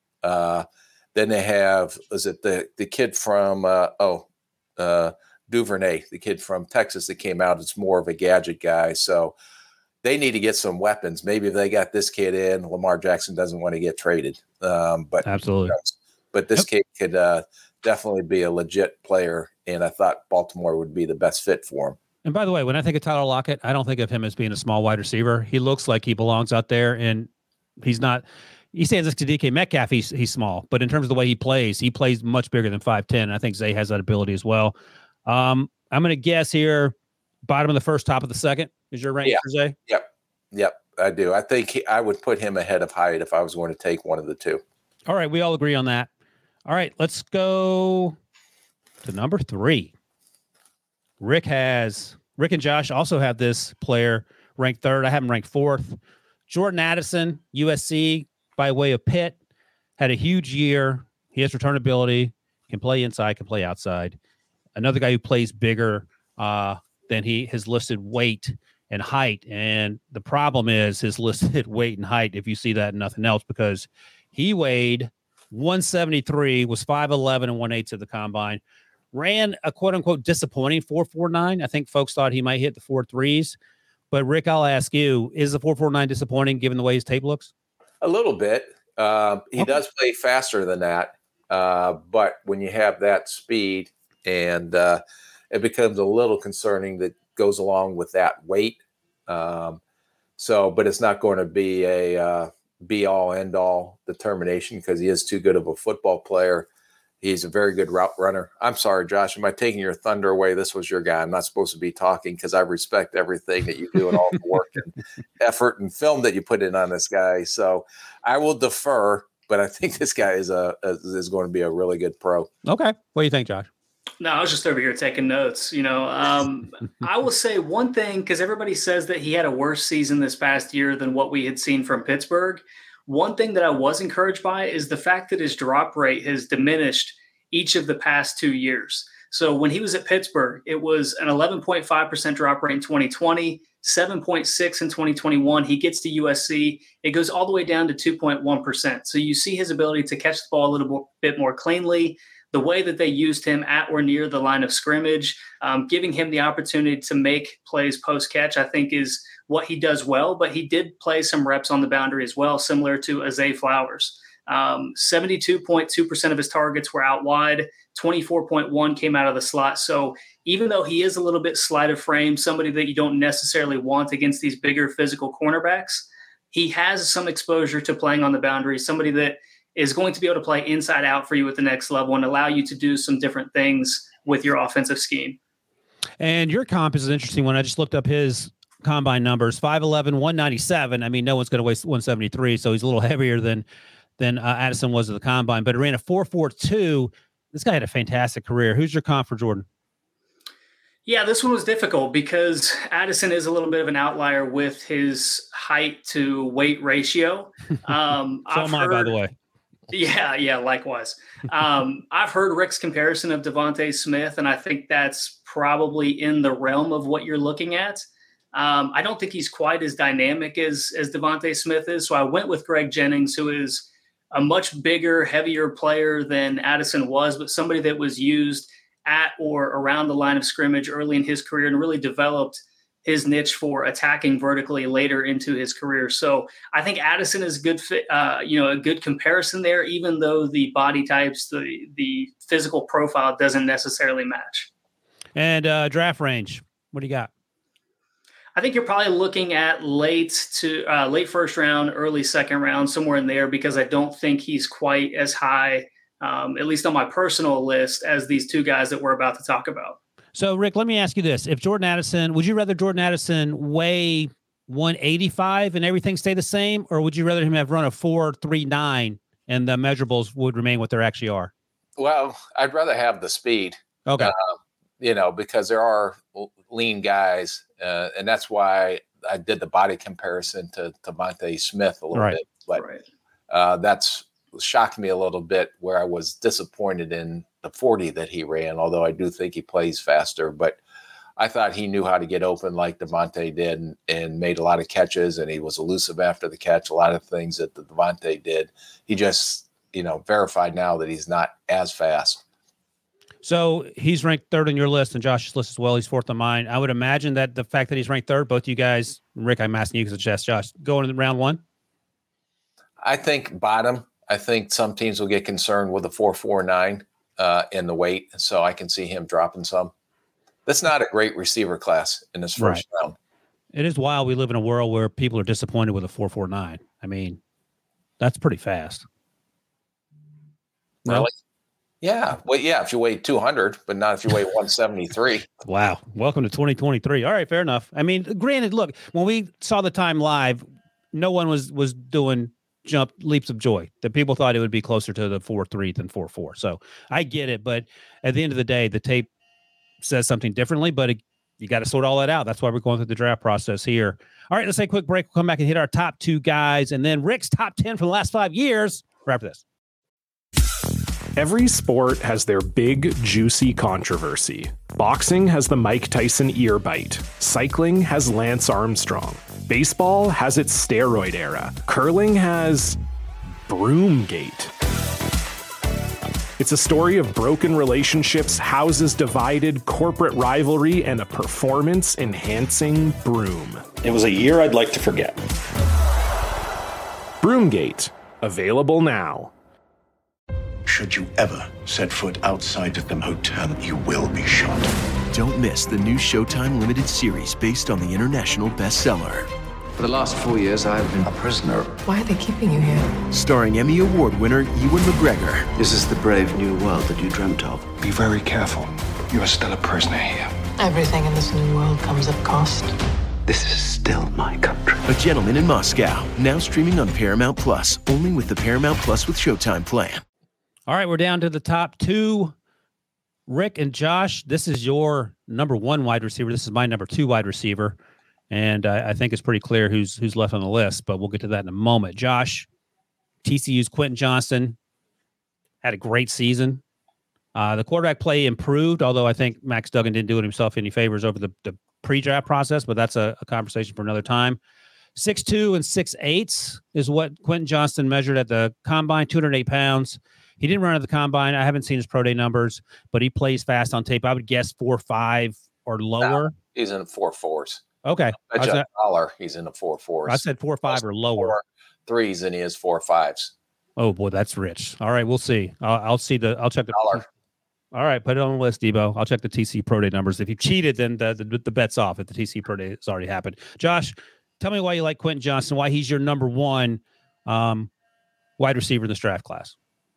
Then they have, the kid from Duvernay, the kid from Texas that came out. It's more of a gadget guy. So they need to get some weapons. Maybe if they got this kid in, Lamar Jackson doesn't want to get traded. But absolutely. But this kid could definitely be a legit player, and I thought Baltimore would be the best fit for him. And by the way, when I think of Tyler Lockett, I don't think of him as being a small wide receiver. He looks like he belongs out there, and he's not. He stands next to DK Metcalf. He's small, but in terms of the way he plays much bigger than 5'10". I think Zay has that ability as well. I'm going to guess here, bottom of the first, top of the second is your rank for Zay? Yep, I do. I think I would put him ahead of Hyatt if I was going to take one of the two. All right, we all agree on that. All right, let's go to number 3. Rick and Josh also have this player ranked 3rd. I have him ranked 4th. Jordan Addison, USC, by way of Pitt, had a huge year. He has return ability, can play inside, can play outside. Another guy who plays bigger than his listed weight and height. And the problem is his listed weight and height, if you see that and nothing else, because he weighed 173, was 5'11" and 1/8 at the combine. Ran a quote-unquote disappointing 4.49. I think folks thought he might hit the 4.3s. But, Rick, I'll ask you, is the 4.49 disappointing given the way his tape looks? A little bit. He does play faster than that. But when you have that speed, and it becomes a little concerning that goes along with that weight. But it's not going to be a be-all, end-all determination because he is too good of a football player. He's a very good route runner. I'm sorry, Josh. Am I taking your thunder away? This was your guy. I'm not supposed to be talking because I respect everything that you do and all the work and effort and film that you put in on this guy. So I will defer, but I think this guy is going to be a really good pro. Okay. What do you think, Josh? No, I was just over here taking notes. I will say one thing, because everybody says that he had a worse season this past year than what we had seen from Pittsburgh. One thing that I was encouraged by is the fact that his drop rate has diminished each of the past 2 years. So when he was at Pittsburgh, it was an 11.5% drop rate in 2020, 7.6 in 2021. He gets to USC, it goes all the way down to 2.1%. So you see his ability to catch the ball a little bit more cleanly. The way that they used him at or near the line of scrimmage, giving him the opportunity to make plays post-catch, I think is what he does well. But he did play some reps on the boundary as well, similar to Zay Flowers. 72.2% of his targets were out wide, 24.1 came out of the slot. So even though he is a little bit slight of frame, somebody that you don't necessarily want against these bigger physical cornerbacks, he has some exposure to playing on the boundary, somebody that is going to be able to play inside out for you at the next level and allow you to do some different things with your offensive scheme. And your comp is an interesting one. I just looked up his combine numbers, 5'11", 197. I mean, no one's going to waste 173, so he's a little heavier than Addison was at the combine, but it ran a 4.42. This guy had a fantastic career. Who's your comp for Jordan? Yeah, this one was difficult because Addison is a little bit of an outlier with his height to weight ratio. So am I, by the way. Yeah, likewise. I've heard Rick's comparison of Devontae Smith, and I think that's probably in the realm of what you're looking at. I don't think he's quite as dynamic as Devontae Smith is, so I went with Greg Jennings, who is a much bigger, heavier player than Addison was, but somebody that was used at or around the line of scrimmage early in his career and really developed his niche for attacking vertically later into his career. So I think Addison is good fit, a good comparison there, even though the body types, the physical profile doesn't necessarily match. And draft range, what do you got? I think you're probably looking at late first round, early second round, somewhere in there, because I don't think he's quite as high, at least on my personal list, as these two guys that we're about to talk about. So, Rick, let me ask you this. If Jordan Addison, would you rather Jordan Addison weigh 185 and everything stay the same, or would you rather him have run a 4.39 and the measurables would remain what they actually are? Well, I'd rather have the speed. Okay. Because there are lean guys, and that's why I did the body comparison to Devontae Smith a little bit. But that's shocked me a little bit, where I was disappointed in the 40 that he ran, although I do think he plays faster. But I thought he knew how to get open like Devontae did and made a lot of catches, and he was elusive after the catch, a lot of things that the Devontae did. He just, verified now that he's not as fast. So he's ranked third on your list and Josh's list as well. He's fourth on mine. I would imagine that the fact that he's ranked third, both you guys, Rick, I'm asking you because it's just Josh, going in round one? I think bottom. I think some teams will get concerned with the 4.49 in the weight, so I can see him dropping some. That's not a great receiver class in this first round. It is wild. We live in a world where people are disappointed with a 4.49. I mean, that's pretty fast. Really? Yeah. Well, yeah, if you weigh 200, but not if you weigh 173. Wow. Welcome to 2023. All right, fair enough. I mean, granted, look, when we saw the time live, no one was doing leaps of joy. The people thought it would be closer to the 4.3 than 4.4. So I get it, but at the end of the day, the tape says something differently, but you got to sort all that out. That's why we're going through the draft process here. All right, let's take a quick break. We'll come back and hit our top two guys, and then Rick's top 10 for the last 5 years. Right after this. Every sport has their big, juicy controversy. Boxing has the Mike Tyson ear bite. Cycling has Lance Armstrong. Baseball has its steroid era. Curling has Broomgate. It's a story of broken relationships, houses divided, corporate rivalry, and a performance-enhancing broom. It was a year I'd like to forget. Broomgate. Available now. Should you ever set foot outside of the hotel, you will be shot. Don't miss the new Showtime limited series based on the international bestseller. For the last 4 years, I've been a prisoner. Why are they keeping you here? Starring Emmy Award winner Ewan McGregor. This is the brave new world that you dreamt of. Be very careful. You are still a prisoner here. Everything in this new world comes at cost. This is still my country. A Gentleman in Moscow, now streaming on Paramount Plus, only with the Paramount Plus with Showtime plan. All right, we're down to the top two. Rick and Josh, this is your number one wide receiver. This is my number two wide receiver. And I think it's pretty clear who's left on the list, but we'll get to that in a moment. Josh, TCU's Quentin Johnston had a great season. The quarterback play improved, although I think Max Duggan didn't do it himself any favors over the pre-draft process, but that's a conversation for another time. 6'2" and 6'8" is what Quentin Johnston measured at the combine, 208 pounds. He didn't run at the combine. I haven't seen his pro day numbers, but he plays fast on tape. I would guess 4.5 or lower. No, he's in the 4.4s. Okay. He's in the 4.4s. I said 4.5 or lower. 4.3s and he is 4.5s. Oh boy, that's rich. All right, we'll see. I'll check the dollar. All right, put it on the list, Debo. I'll check the TC Pro Day numbers. If you cheated, then the bet's off if the TC Pro Day has already happened. Josh, tell me why you like Quentin Johnston, why he's your number one wide receiver in this draft class.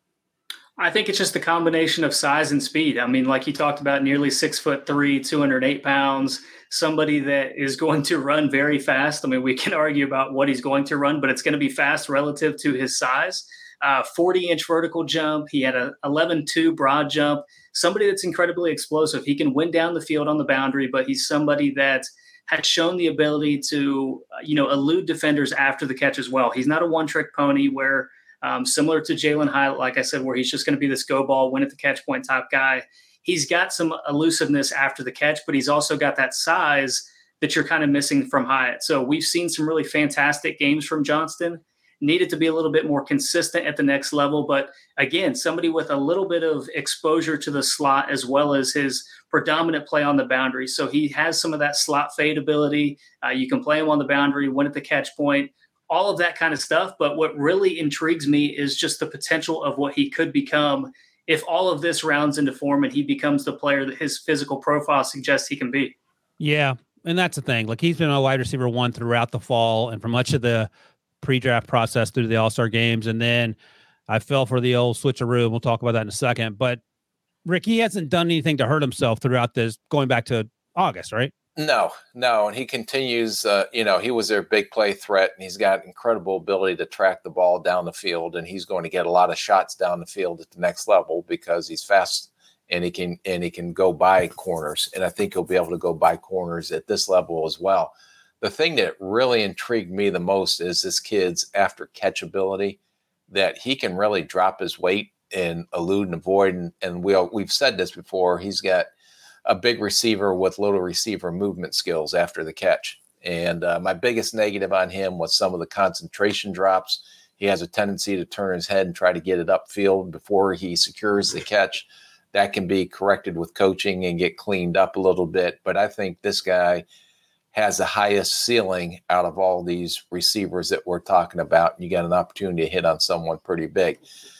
I think it's just the combination of size and speed. I mean, like you talked about, nearly 6'3", 208 pounds, somebody that is going to run very fast. I mean, we can argue about what he's going to run, but it's going to be fast relative to his size. 40-inch vertical jump. He had a 11.2 broad jump. Somebody that's incredibly explosive. He can win down the field on the boundary, but he's somebody that had shown the ability to, elude defenders after the catch as well. He's not a one-trick pony where, similar to Jalen Hyatt, like I said, where he's just going to be this go ball, win at the catch point type guy. He's got some elusiveness after the catch, but he's also got that size that you're kind of missing from Hyatt. So we've seen some really fantastic games from Johnston. Needed to be a little bit more consistent at the next level. But again, somebody with a little bit of exposure to the slot as well as his predominant play on the boundary. So he has some of that slot fade ability. You can play him on the boundary, win at the catch point, all of that kind of stuff. But what really intrigues me is just the potential of what he could become if all of this rounds into form and he becomes the player that his physical profile suggests he can be. Yeah, and that's the thing. Like, he's been a wide receiver one throughout the fall and for much of the pre-draft process through the All-Star games. And then I fell for the old switcheroo. We'll talk about that in a second. But Rick, he hasn't done anything to hurt himself throughout this, going back to August, right? No. And he continues, he was their big play threat, and he's got incredible ability to track the ball down the field, and he's going to get a lot of shots down the field at the next level because he's fast and he can go by corners. And I think he'll be able to go by corners at this level as well. The thing that really intrigued me the most is this kid's after catch ability, that he can really drop his weight and elude and avoid. And we've said this before. He's got a big receiver with little receiver movement skills after the catch. And my biggest negative on him was some of the concentration drops. He has a tendency to turn his head and try to get it upfield before he secures the catch. That can be corrected with coaching and get cleaned up a little bit. But I think this guy has the highest ceiling out of all these receivers that we're talking about. And you got an opportunity to hit on someone pretty big.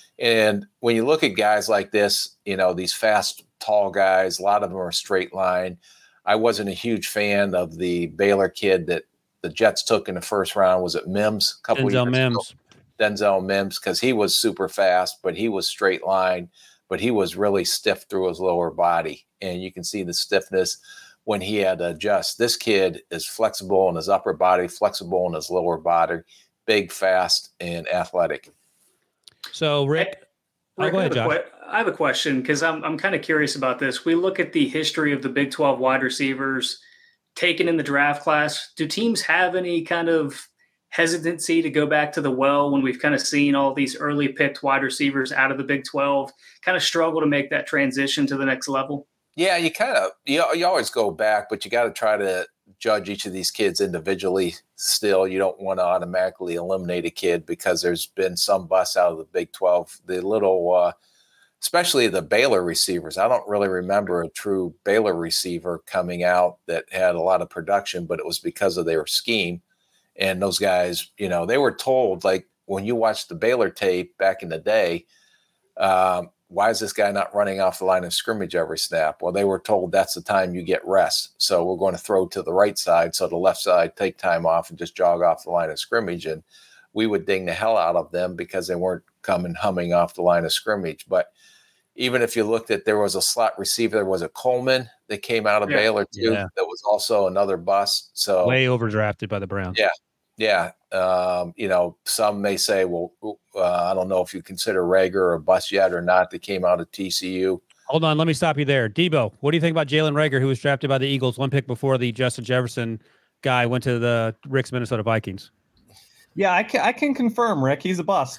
And when you look at guys like this, these fast, tall guys, a lot of them are straight line. I wasn't a huge fan of the Baylor kid that the Jets took in the first round. Was it Mims? Denzel Mims, because he was super fast, but he was straight line, but he was really stiff through his lower body. And you can see the stiffness when he had to adjust. This kid is flexible in his upper body, flexible in his lower body, big, fast, and athletic. So, Rick, go ahead, Josh. I have a question because I'm kind of curious about this. We look at the history of the Big 12 wide receivers taken in the draft class. Do teams have any kind of hesitancy to go back to the well when we've kind of seen all these early picked wide receivers out of the Big 12 kind of struggle to make that transition to the next level? Yeah, you always go back, but you got to try to judge each of these kids individually still. You don't want to automatically eliminate a kid because there's been some busts out of the Big 12. The little, especially the Baylor receivers. I don't really remember a true Baylor receiver coming out that had a lot of production, but it was because of their scheme. And those guys, they were told, like when you watch the Baylor tape back in the day, why is this guy not running off the line of scrimmage every snap? Well, they were told that's the time you get rest. So we're going to throw to the right side. So the left side take time off and just jog off the line of scrimmage. And we would ding the hell out of them because they weren't coming humming off the line of scrimmage. But even if you looked at, there was a slot receiver, there was a Coleman that came out of Baylor too. Yeah. That was also another bust. So way overdrafted by the Browns. Yeah. Some may say, well, I don't know if you consider Reagor a bust yet or not that came out of TCU. Hold on. Let me stop you there. Debo, what do you think about Jalen Reagor, who was drafted by the Eagles one pick before the Justin Jefferson guy went to the Rick's Minnesota Vikings? Yeah, I can confirm, Rick. He's a bust.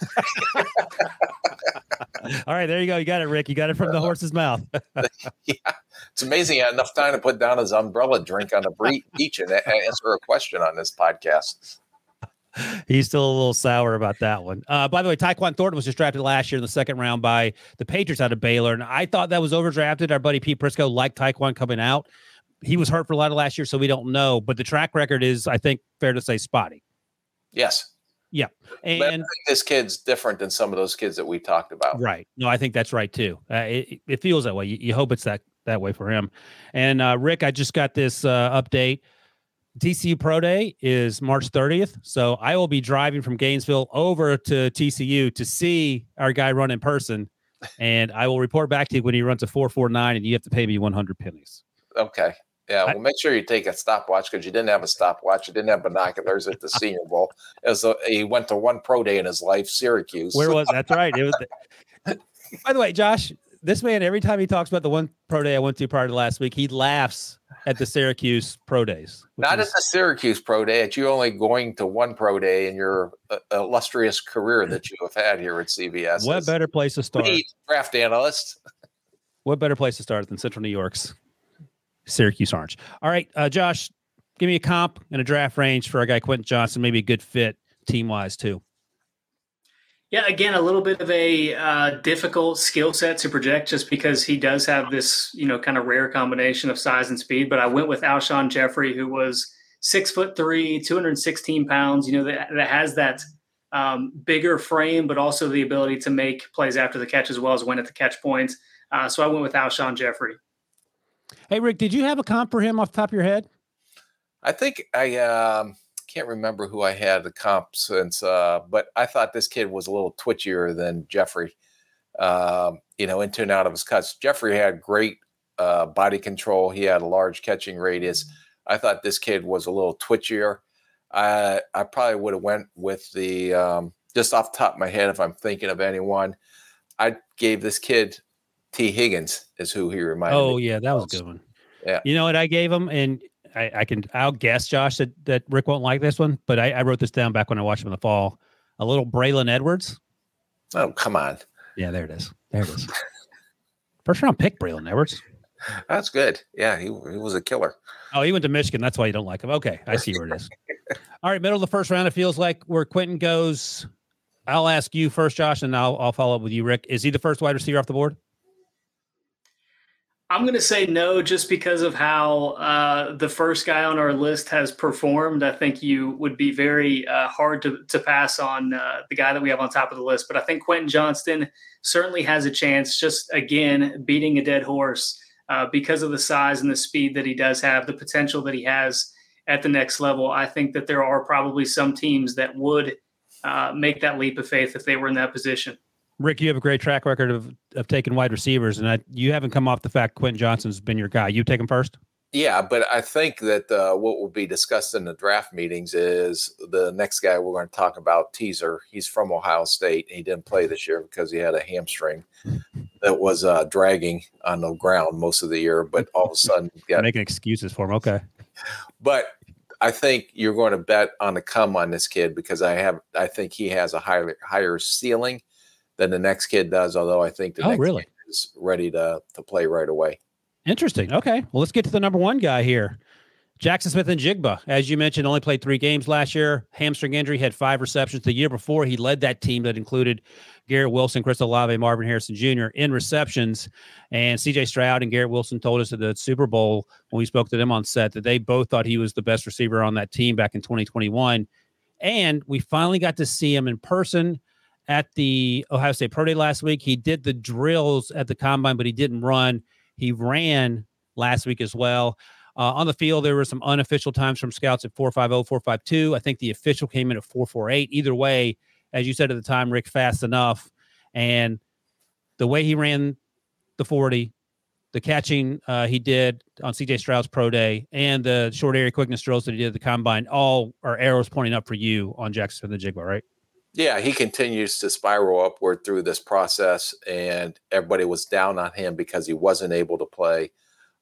All right, there you go. You got it, Rick. You got it from the horse's mouth. Yeah, it's amazing he had enough time to put down his umbrella drink on the beach and answer a question on this podcast. He's still a little sour about that one. By the way, Tyquan Thornton was just drafted last year in the second round by the Patriots out of Baylor, and I thought that was overdrafted. Our buddy Pete Prisco liked Tyquan coming out. He was hurt for a lot of last year, so we don't know. But the track record is, I think, fair to say, spotty. Yes. Yeah. And but I think this kid's different than some of those kids that we talked about. Right. No, I think that's right, too. It feels that way. You hope it's that way for him. And, Rick, I just got this update. TCU Pro Day is March 30th. So I will be driving from Gainesville over to TCU to see our guy run in person. And I will report back to you when he runs a 4.49 and you have to pay me 100 pennies. Okay. Yeah, well, make sure you take a stopwatch because you didn't have a stopwatch. You didn't have binoculars at the Senior Bowl. He went to one pro day in his life, Syracuse. Where was that's right? It was. By the way, Josh, this man, every time he talks about the one pro day I went to prior to last week, he laughs at the Syracuse pro days. Not at the Syracuse pro day. It's you only going to one pro day in your illustrious career that you have had here at CBS. What better place to start? Draft analyst. What better place to start than Central New York's Syracuse Orange? All right, Josh, give me a comp and a draft range for our guy Quentin Johnson. Maybe a good fit team-wise too. Yeah, again, a little bit of a difficult skill set to project just because he does have this, kind of rare combination of size and speed. But I went with Alshon Jeffrey, who was 6'3", 216 pounds. That has that bigger frame, but also the ability to make plays after the catch as well as win at the catch points. So I went with Alshon Jeffrey. Hey, Rick, did you have a comp for him off the top of your head? I think I can't remember who I had the comp since, but I thought this kid was a little twitchier than Jeffrey, into and out of his cuts. Jeffrey had great body control. He had a large catching radius. I thought this kid was a little twitchier. I probably would have went with the, just off the top of my head, if I'm thinking of anyone, I gave this kid T. Higgins is who he reminded me. Oh, yeah, that was a good one. Yeah. You know what I gave him? And I'll guess, Josh, that Rick won't like this one, but I wrote this down back when I watched him in the fall. A little Braylon Edwards. Oh, come on. Yeah, there it is. First round pick, Braylon Edwards. That's good. Yeah, he was a killer. Oh, he went to Michigan. That's why you don't like him. Okay, I see where it is. All right, middle of the first round, it feels like where Quentin goes. I'll ask you first, Josh, and I'll follow up with you, Rick. Is he the first wide receiver off the board? I'm going to say no, just because of how the first guy on our list has performed. I think you would be very hard to pass on the guy that we have on top of the list. But I think Quentin Johnston certainly has a chance, just, again, beating a dead horse because of the size and the speed that he does have, the potential that he has at the next level. I think that there are probably some teams that would make that leap of faith if they were in that position. Rick, you have a great track record of taking wide receivers, and you haven't come off the fact Quentin Johnston's been your guy. You take him first? Yeah, but I think that what will be discussed in the draft meetings is the next guy we're going to talk about, Teaser. He's from Ohio State. He didn't play this year because he had a hamstring that was dragging on the ground most of the year, but all of a sudden making excuses for him. Okay. But I think you're going to bet on the come on this kid because I think he has a higher ceiling than the next kid does, although I think the next kid is ready to play right away. Interesting. Okay. Well, let's get to the number one guy here. Jackson Smith-Njigba, as you mentioned, only played 3 games last year. Hamstring injury, had 5 receptions. The year before, he led that team that included Garrett Wilson, Chris Olave, Marvin Harrison Jr. in receptions. And C.J. Stroud and Garrett Wilson told us at the Super Bowl when we spoke to them on set that they both thought he was the best receiver on that team back in 2021. And we finally got to see him in person at the Ohio State Pro Day last week. He did the drills at the Combine, but he didn't run. He ran last week as well. On the field, there were some unofficial times from scouts at 4.50, 4.52. I think the official came in at 4.48. Either way, as you said at the time, Rick, fast enough. And the way he ran the 40, the catching he did on C.J. Stroud's Pro Day, and the short area quickness drills that he did at the Combine, all are arrows pointing up for you on Jackson Smith-Njigba, right? Yeah, he continues to spiral upward through this process, and everybody was down on him because he wasn't able to play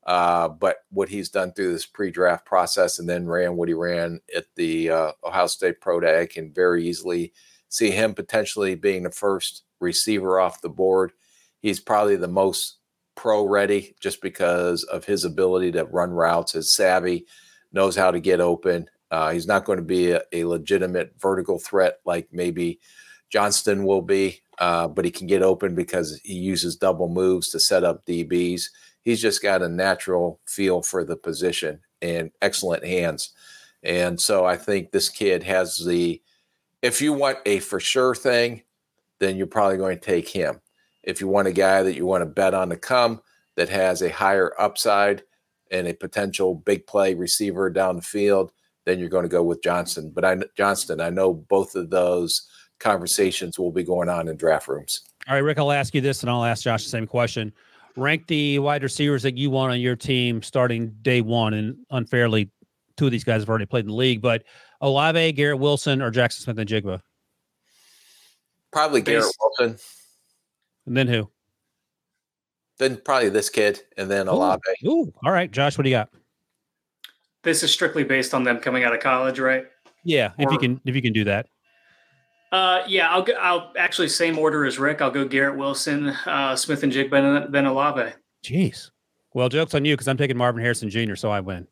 But what he's done through this pre-draft process and then ran what he ran at the Ohio State Pro Day, I can very easily see him potentially being the first receiver off the board. He's probably the most pro ready just because of his ability to run routes, his savvy, knows how to get open. He's not going to be a legitimate vertical threat like maybe Johnston will be, but he can get open because he uses double moves to set up DBs. He's just got a natural feel for the position and excellent hands. And so I think this kid has if you want a for sure thing, then you're probably going to take him. If you want a guy that you want to bet on to come that has a higher upside and a potential big play receiver down the field, then you're going to go with Johnston. But I know both of those conversations will be going on in draft rooms. All right, Rick, I'll ask you this, and I'll ask Josh the same question. Rank the wide receivers that you want on your team starting day one, and unfairly, two of these guys have already played in the league, but Olave, Garrett Wilson, or Jackson Smith-Njigba? Probably Garrett Wilson. And then who? Then probably this kid, and then Olave. Ooh, all right. Josh, what do you got? This is strictly based on them coming out of college, right? Yeah, if you can do that. Yeah, I'll actually same order as Rick. I'll go Garrett Wilson, Smith-Njigba, and then Olave. Jeez. Well, joke's on you because I'm taking Marvin Harrison Jr., so I win.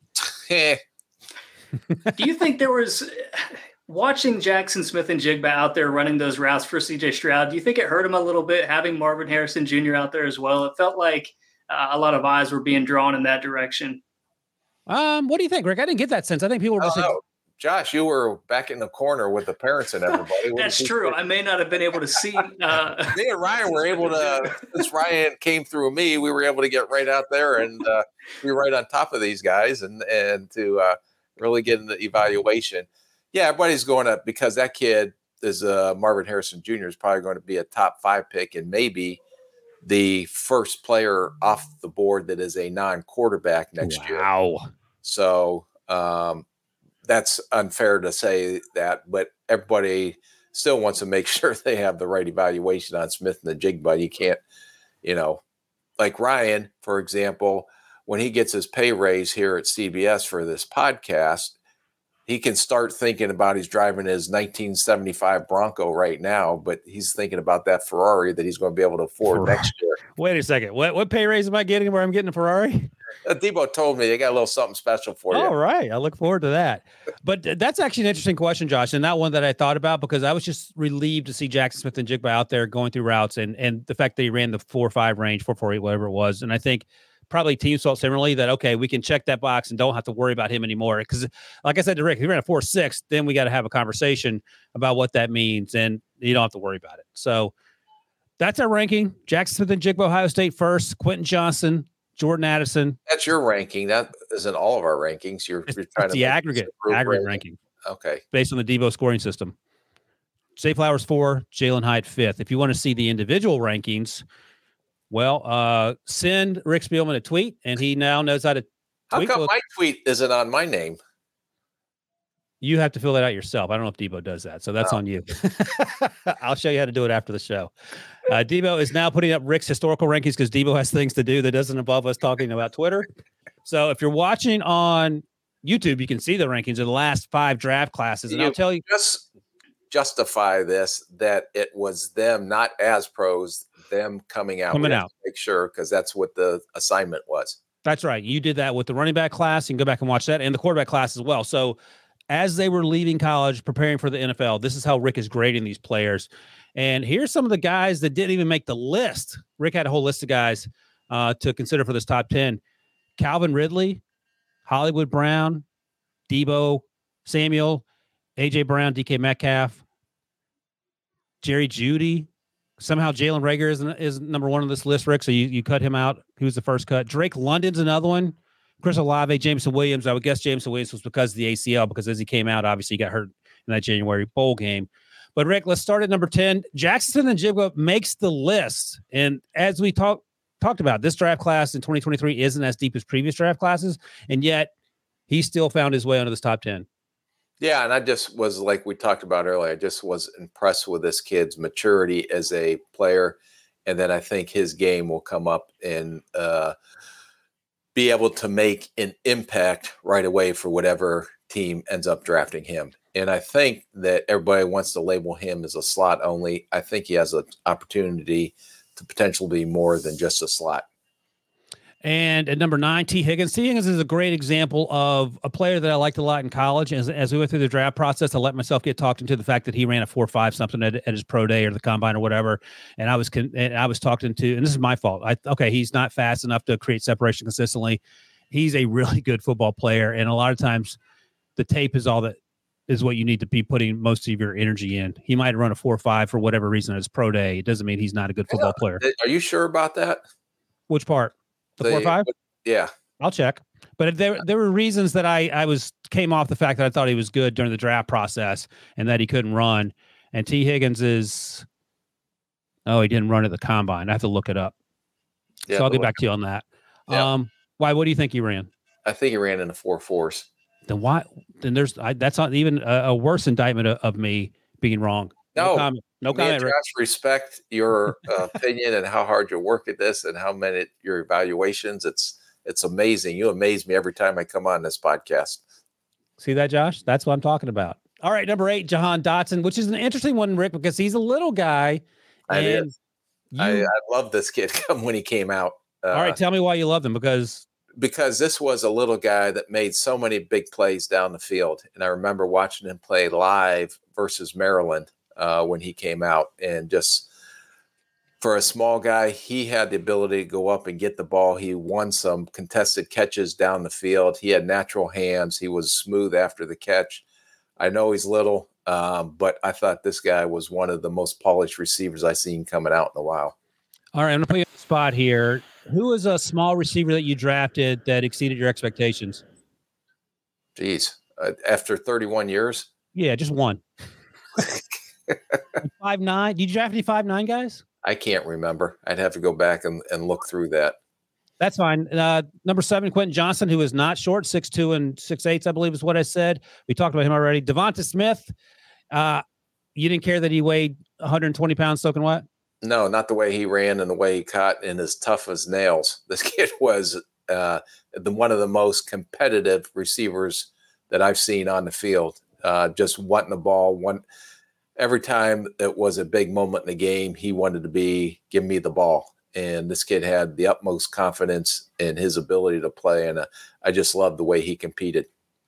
Do you think there was watching Jackson Smith-Njigba out there running those routes for CJ Stroud? Do you think it hurt him a little bit having Marvin Harrison Jr. out there as well? It felt like a lot of eyes were being drawn in that direction. What do you think, Rick? I didn't get that sense. I think people were just like, Josh, you were back in the corner with the parents and everybody. That's true. I may not have been able to see. Me and Ryan were able to, since Ryan came through me, we were able to get right out there and be right on top of these guys and to really get in the evaluation. Yeah, everybody's going to, because that kid is Marvin Harrison Jr. is probably going to be a top 5 pick and maybe the first player off the board that is a non-quarterback next year. Wow. So, that's unfair to say that, but everybody still wants to make sure they have the right evaluation on Smith-Njigba. You can't, like Ryan, for example, when he gets his pay raise here at CBS for this podcast, he can start thinking about he's driving his 1975 Bronco right now, but he's thinking about that Ferrari that he's going to be able to afford next year. Wait a second. What pay raise am I getting where I'm getting a Ferrari? Debo told me they got a little something special for you. All right. I look forward to that. But that's actually an interesting question, Josh, and not one that I thought about because I was just relieved to see Jackson Smith-Njigba out there going through routes and the fact that he ran the 4.5 range, 4.48, whatever it was. And I think probably teams felt similarly that, okay, we can check that box and don't have to worry about him anymore. Because like I said to Rick, if he ran a 4.6, then we got to have a conversation about what that means, and you don't have to worry about it. So that's our ranking. Jackson Smith-Njigba, Ohio State first, Quentin Johnston, Jordan Addison. That's your ranking. That isn't all of our rankings. You're trying to the aggregate ranking. Okay. Based on the Debo scoring system. Zay Flowers 4, Jalen Hyatt 5th. If you want to see the individual rankings, well, send Rick Spielman a tweet, and he now knows how to tweet. How come my tweet isn't on my name? You have to fill that out yourself. I don't know if Debo does that, so that's on you. I'll show you how to do it after the show. Debo is now putting up Rick's historical rankings because Debo has things to do that doesn't involve us talking about Twitter. So if you're watching on YouTube, you can see the rankings of the last 5 draft classes, and I'll tell you. Just justify this, that it was them, not as pros, them coming out. Make sure, because that's what the assignment was. That's right. You did that with the running back class. You can go back and watch that, and the quarterback class as well. So as they were leaving college, preparing for the NFL, this is how Rick is grading these players. And here's some of the guys that didn't even make the list. Rick had a whole list of guys to consider for this top 10. Calvin Ridley, Hollywood Brown, Debo Samuel, A.J. Brown, DK Metcalf, Jerry Jeudy. Somehow Jalen Reagor is number 1 on this list, Rick, so you cut him out. He was the first cut. Drake London's another one. Chris Olave, Jameson Williams. I would guess Jameson Williams was because of the ACL, because as he came out, obviously he got hurt in that January bowl game. But, Rick, let's start at number 10. Jackson Smith-Njigba makes the list. And as we talked about, this draft class in 2023 isn't as deep as previous draft classes, and yet he still found his way onto this top 10. Yeah, and I just was, like we talked about earlier, I just was impressed with this kid's maturity as a player. And then I think his game will come up in be able to make an impact right away for whatever team ends up drafting him. And I think that everybody wants to label him as a slot only. I think he has an opportunity to potentially be more than just a slot. And at number 9, T. Higgins. T. Higgins is a great example of a player that I liked a lot in college. As we went through the draft process, I let myself get talked into the fact that he ran a 4.5 something at his pro day or the combine or whatever. And I was talked into, and this is my fault. He's not fast enough to create separation consistently. He's a really good football player, and a lot of times the tape is all that is what you need to be putting most of your energy in. He might run a 4.5 for whatever reason at his pro day. It doesn't mean he's not a good football player. Are you sure about that? Which part? The 4.5? Yeah. I'll check. But there were reasons that I came off the fact that I thought he was good during the draft process and that he couldn't run. And T. Higgins he didn't run at the combine. I have to look it up. Yeah, so I'll get back to you on that. Yeah. Why? What do you think he ran? I think he ran in the 4.4s. Then why? Then that's not even a worse indictment of me being wrong. No comment. No comment. Josh, respect your opinion and how hard you work at this and how many your evaluations. It's amazing. You amaze me every time I come on this podcast. See that, Josh? That's what I'm talking about. All right, number 8, Jahan Dotson, which is an interesting one, Rick, because he's a little guy. I love this kid when he came out. All right, tell me why you love him. Because this was a little guy that made so many big plays down the field. And I remember watching him play live versus Maryland when he came out. And just for a small guy, he had the ability to go up and get the ball. He won some contested catches down the field. He had natural hands. He was smooth after the catch. I know he's little, but I thought this guy was one of the most polished receivers I've seen coming out in a while. All right, I'm going to put you on the spot here. Who is a small receiver that you drafted that exceeded your expectations? Jeez, after 31 years? Yeah, just one. 5'9"? Did you draft any 5'9" guys? I can't remember. I'd have to go back and look through that. That's fine. Number 7, Quentin Johnson, who is not short, 6'2" and 6'8", I believe is what I said. We talked about him already. Devonta Smith, you didn't care that he weighed 120 pounds soaking wet? No, not the way he ran and the way he caught and as tough as nails. This kid was one of the most competitive receivers that I've seen on the field. Just wanting the ball. Every time it was a big moment in the game, he wanted to give me the ball. And this kid had the utmost confidence in his ability to play. And I just loved the way he competed.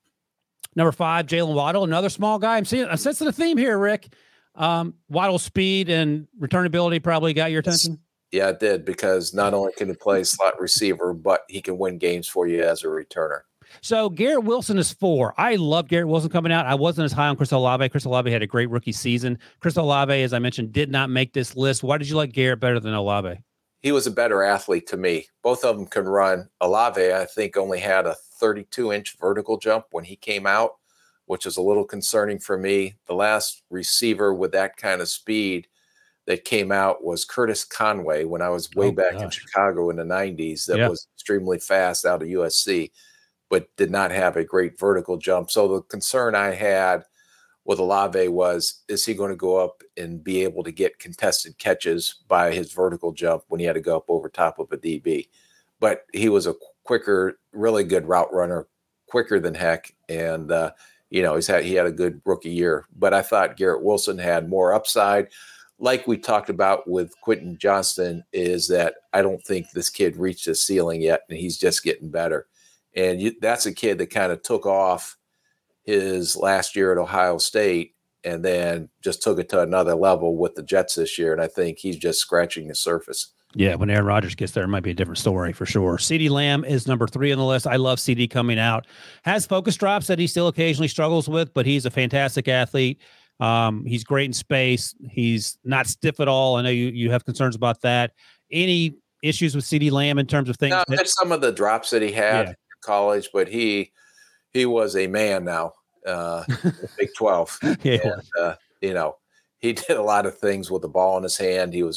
Number 5, Jalen Waddle, another small guy. I'm sensing a theme here, Rick. Waddle's speed and returnability probably got your attention. Yeah, it did, because not only can he play slot receiver, but he can win games for you as a returner. So Garrett Wilson is 4. I love Garrett Wilson coming out. I wasn't as high on Chris Olave. Chris Olave had a great rookie season. Chris Olave, as I mentioned, did not make this list. Why did you like Garrett better than Olave? He was a better athlete to me. Both of them can run. Olave, I think, only had a 32-inch vertical jump when he came out, which is a little concerning for me. The last receiver with that kind of speed that came out was Curtis Conway when I was way back in Chicago in the 90s. That was extremely fast out of USC, but did not have a great vertical jump. So the concern I had with Olave was, is he going to go up and be able to get contested catches by his vertical jump when he had to go up over top of a DB? But he was a quicker, really good route runner, quicker than heck. And, he had a good rookie year. But I thought Garrett Wilson had more upside. Like we talked about with Quentin Johnston, is that I don't think this kid reached his ceiling yet, and he's just getting better. And that's a kid that kind of took off his last year at Ohio State and then just took it to another level with the Jets this year. And I think he's just scratching the surface. Yeah, when Aaron Rodgers gets there, it might be a different story for sure. CeeDee Lamb is number 3 on the list. I love CeeDee coming out. Has focus drops that he still occasionally struggles with, but he's a fantastic athlete. He's great in space. He's not stiff at all. I know you have concerns about that. Any issues with CeeDee Lamb in terms of things? No, there's some of the drops that he had in college, but he was a man now, Big 12. Yeah. And, he did a lot of things with the ball in his hand. He was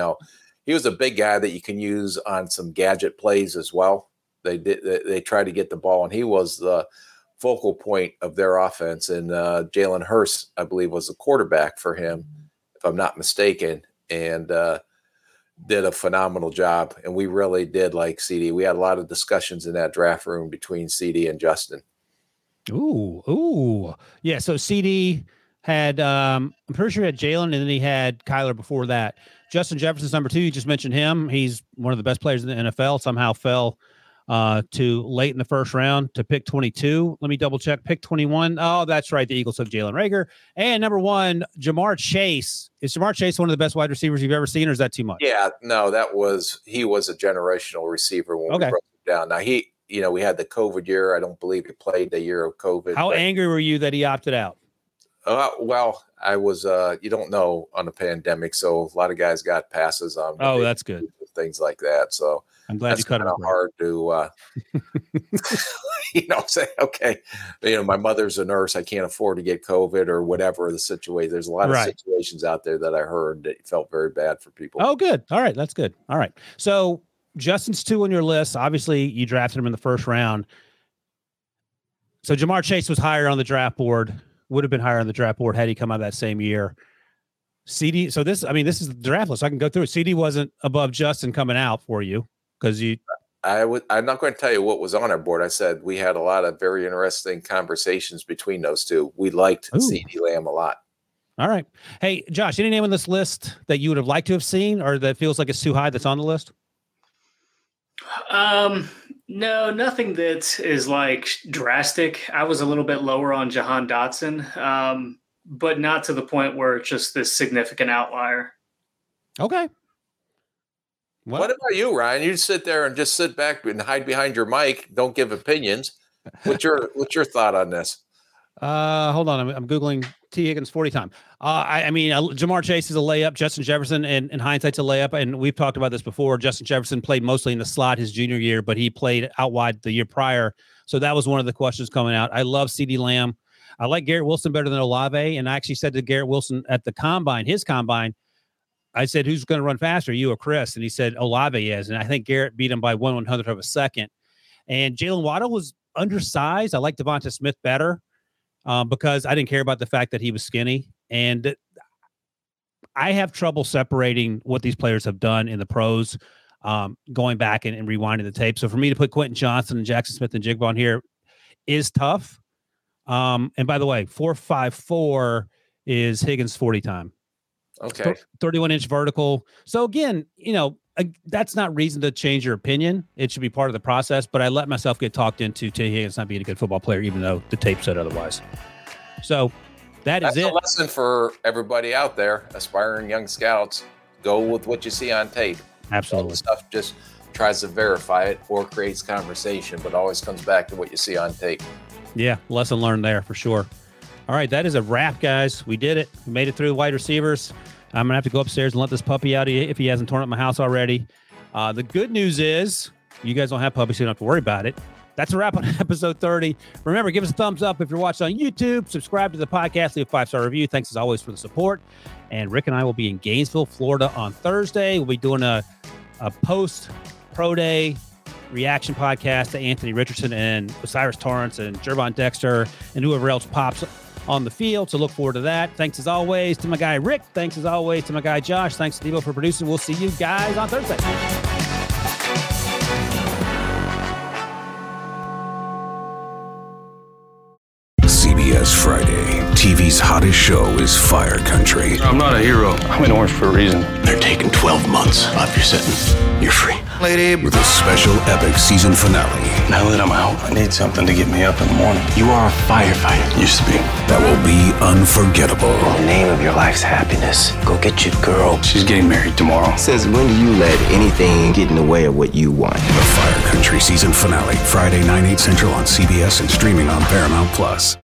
a big guy that you can use on some gadget plays as well. They tried to get the ball, and he was the focal point of their offense. And Jalen Hurts, I believe, was the quarterback for him, if I'm not mistaken. And did a phenomenal job, and we really did like CD. We had a lot of discussions in that draft room between CD and Justin. Ooh. Yeah, so CD had, I'm pretty sure he had Jalen, and then he had Kyler before that. Justin Jefferson's number 2. You just mentioned him. He's one of the best players in the NFL. Somehow fell to late in the first round to pick 22. Let me double check. Pick 21. Oh, that's right. The Eagles took Jalen Reagor. And number 1, Jamar Chase. Is Jamar Chase one of the best wide receivers you've ever seen, or is that too much? Yeah, no, he was a generational receiver when we broke it down. Now we had the COVID year. I don't believe he played the year of COVID. How angry were you that he opted out? Well, I was, you don't know on the pandemic. So a lot of guys got passes on. Oh, that's good. Things like that. So I'm glad you cut it off. Hard to, say, okay, my mother's a nurse. I can't afford to get COVID or whatever the situation. There's a lot of situations out there that I heard that felt very bad for people. Oh, good. All right. That's good. All right. So Justin's 2 on your list. Obviously you drafted him in the first round. So Jamar Chase was higher on the draft board, would have been higher on the draft board had he come out that same year. CD. So this is the draft list. I can go through it. CD wasn't above Justin coming out for you because I'm not going to tell you what was on our board. I said we had a lot of very interesting conversations between those two. We liked CD Lamb a lot. All right. Hey, Josh, any name on this list that you would have liked to have seen or that feels like it's too high that's on the list? No, nothing that is like drastic. I was a little bit lower on Jahan Dotson, but not to the point where it's just this significant outlier. Okay. What about you, Ryan? You sit there and just sit back and hide behind your mic. Don't give opinions. What's your thought on this? Hold on. I'm Googling T. Higgins 40 time. Jamar Chase is a layup. Justin Jefferson, in hindsight's a layup. And we've talked about this before. Justin Jefferson played mostly in the slot his junior year, but he played out wide the year prior. So that was one of the questions coming out. I love CD Lamb. I like Garrett Wilson better than Olave. And I actually said to Garrett Wilson at the combine, his combine, I said, who's going to run faster, you or Chris? And he said, Olave is. And I think Garrett beat him by 1/100th of a second. And Jalen Waddle was undersized. I like Devonta Smith better because I didn't care about the fact that he was skinny. And I have trouble separating what these players have done in the pros, going back and rewinding the tape. So for me to put Quentin Johnson and Jackson Smith and Jigba on here is tough. And by the way, 4.54 is Higgins 40 time. Okay. 31-inch vertical. So again, that's not reason to change your opinion. It should be part of the process, but I let myself get talked into T. Higgins not being a good football player, even though the tape said otherwise. So that's a lesson for everybody out there, aspiring young scouts. Go with what you see on tape. Absolutely. All the stuff just tries to verify it or creates conversation, but always comes back to what you see on tape. Yeah, lesson learned there for sure. All right, that is a wrap, guys. We did it. We made it through the wide receivers. I'm going to have to go upstairs and let this puppy out if he hasn't torn up my house already. The good news is you guys don't have puppies, so you don't have to worry about it. That's a wrap on episode 30. Remember, give us a thumbs up if you're watching on YouTube. Subscribe to the podcast. Leave a 5-star review. Thanks, as always, for the support. And Rick and I will be in Gainesville, Florida on Thursday. We'll be doing a post-pro day reaction podcast to Anthony Richardson and Osiris Torrance and Gervon Dexter and whoever else pops on the field. So look forward to that. Thanks as always to my guy Rick. Thanks as always to my guy Josh. Thanks to Devo for producing. We'll see you guys on Thursday. CBS Friday. TV's hottest show is Fire Country. I'm not a hero. I'm in orange for a reason. They're taking 12 months off your sentence. You're free. Lady, with a special epic season finale. Now that I'm out, I need something to get me up in the morning. You are a firefighter. Used to be. That will be unforgettable. In the name of your life's happiness, go get your girl. She's getting married tomorrow. Says, when do you let anything get in the way of what you want? The Fire Country season finale, Friday, 9/8 Central on CBS and streaming on Paramount+.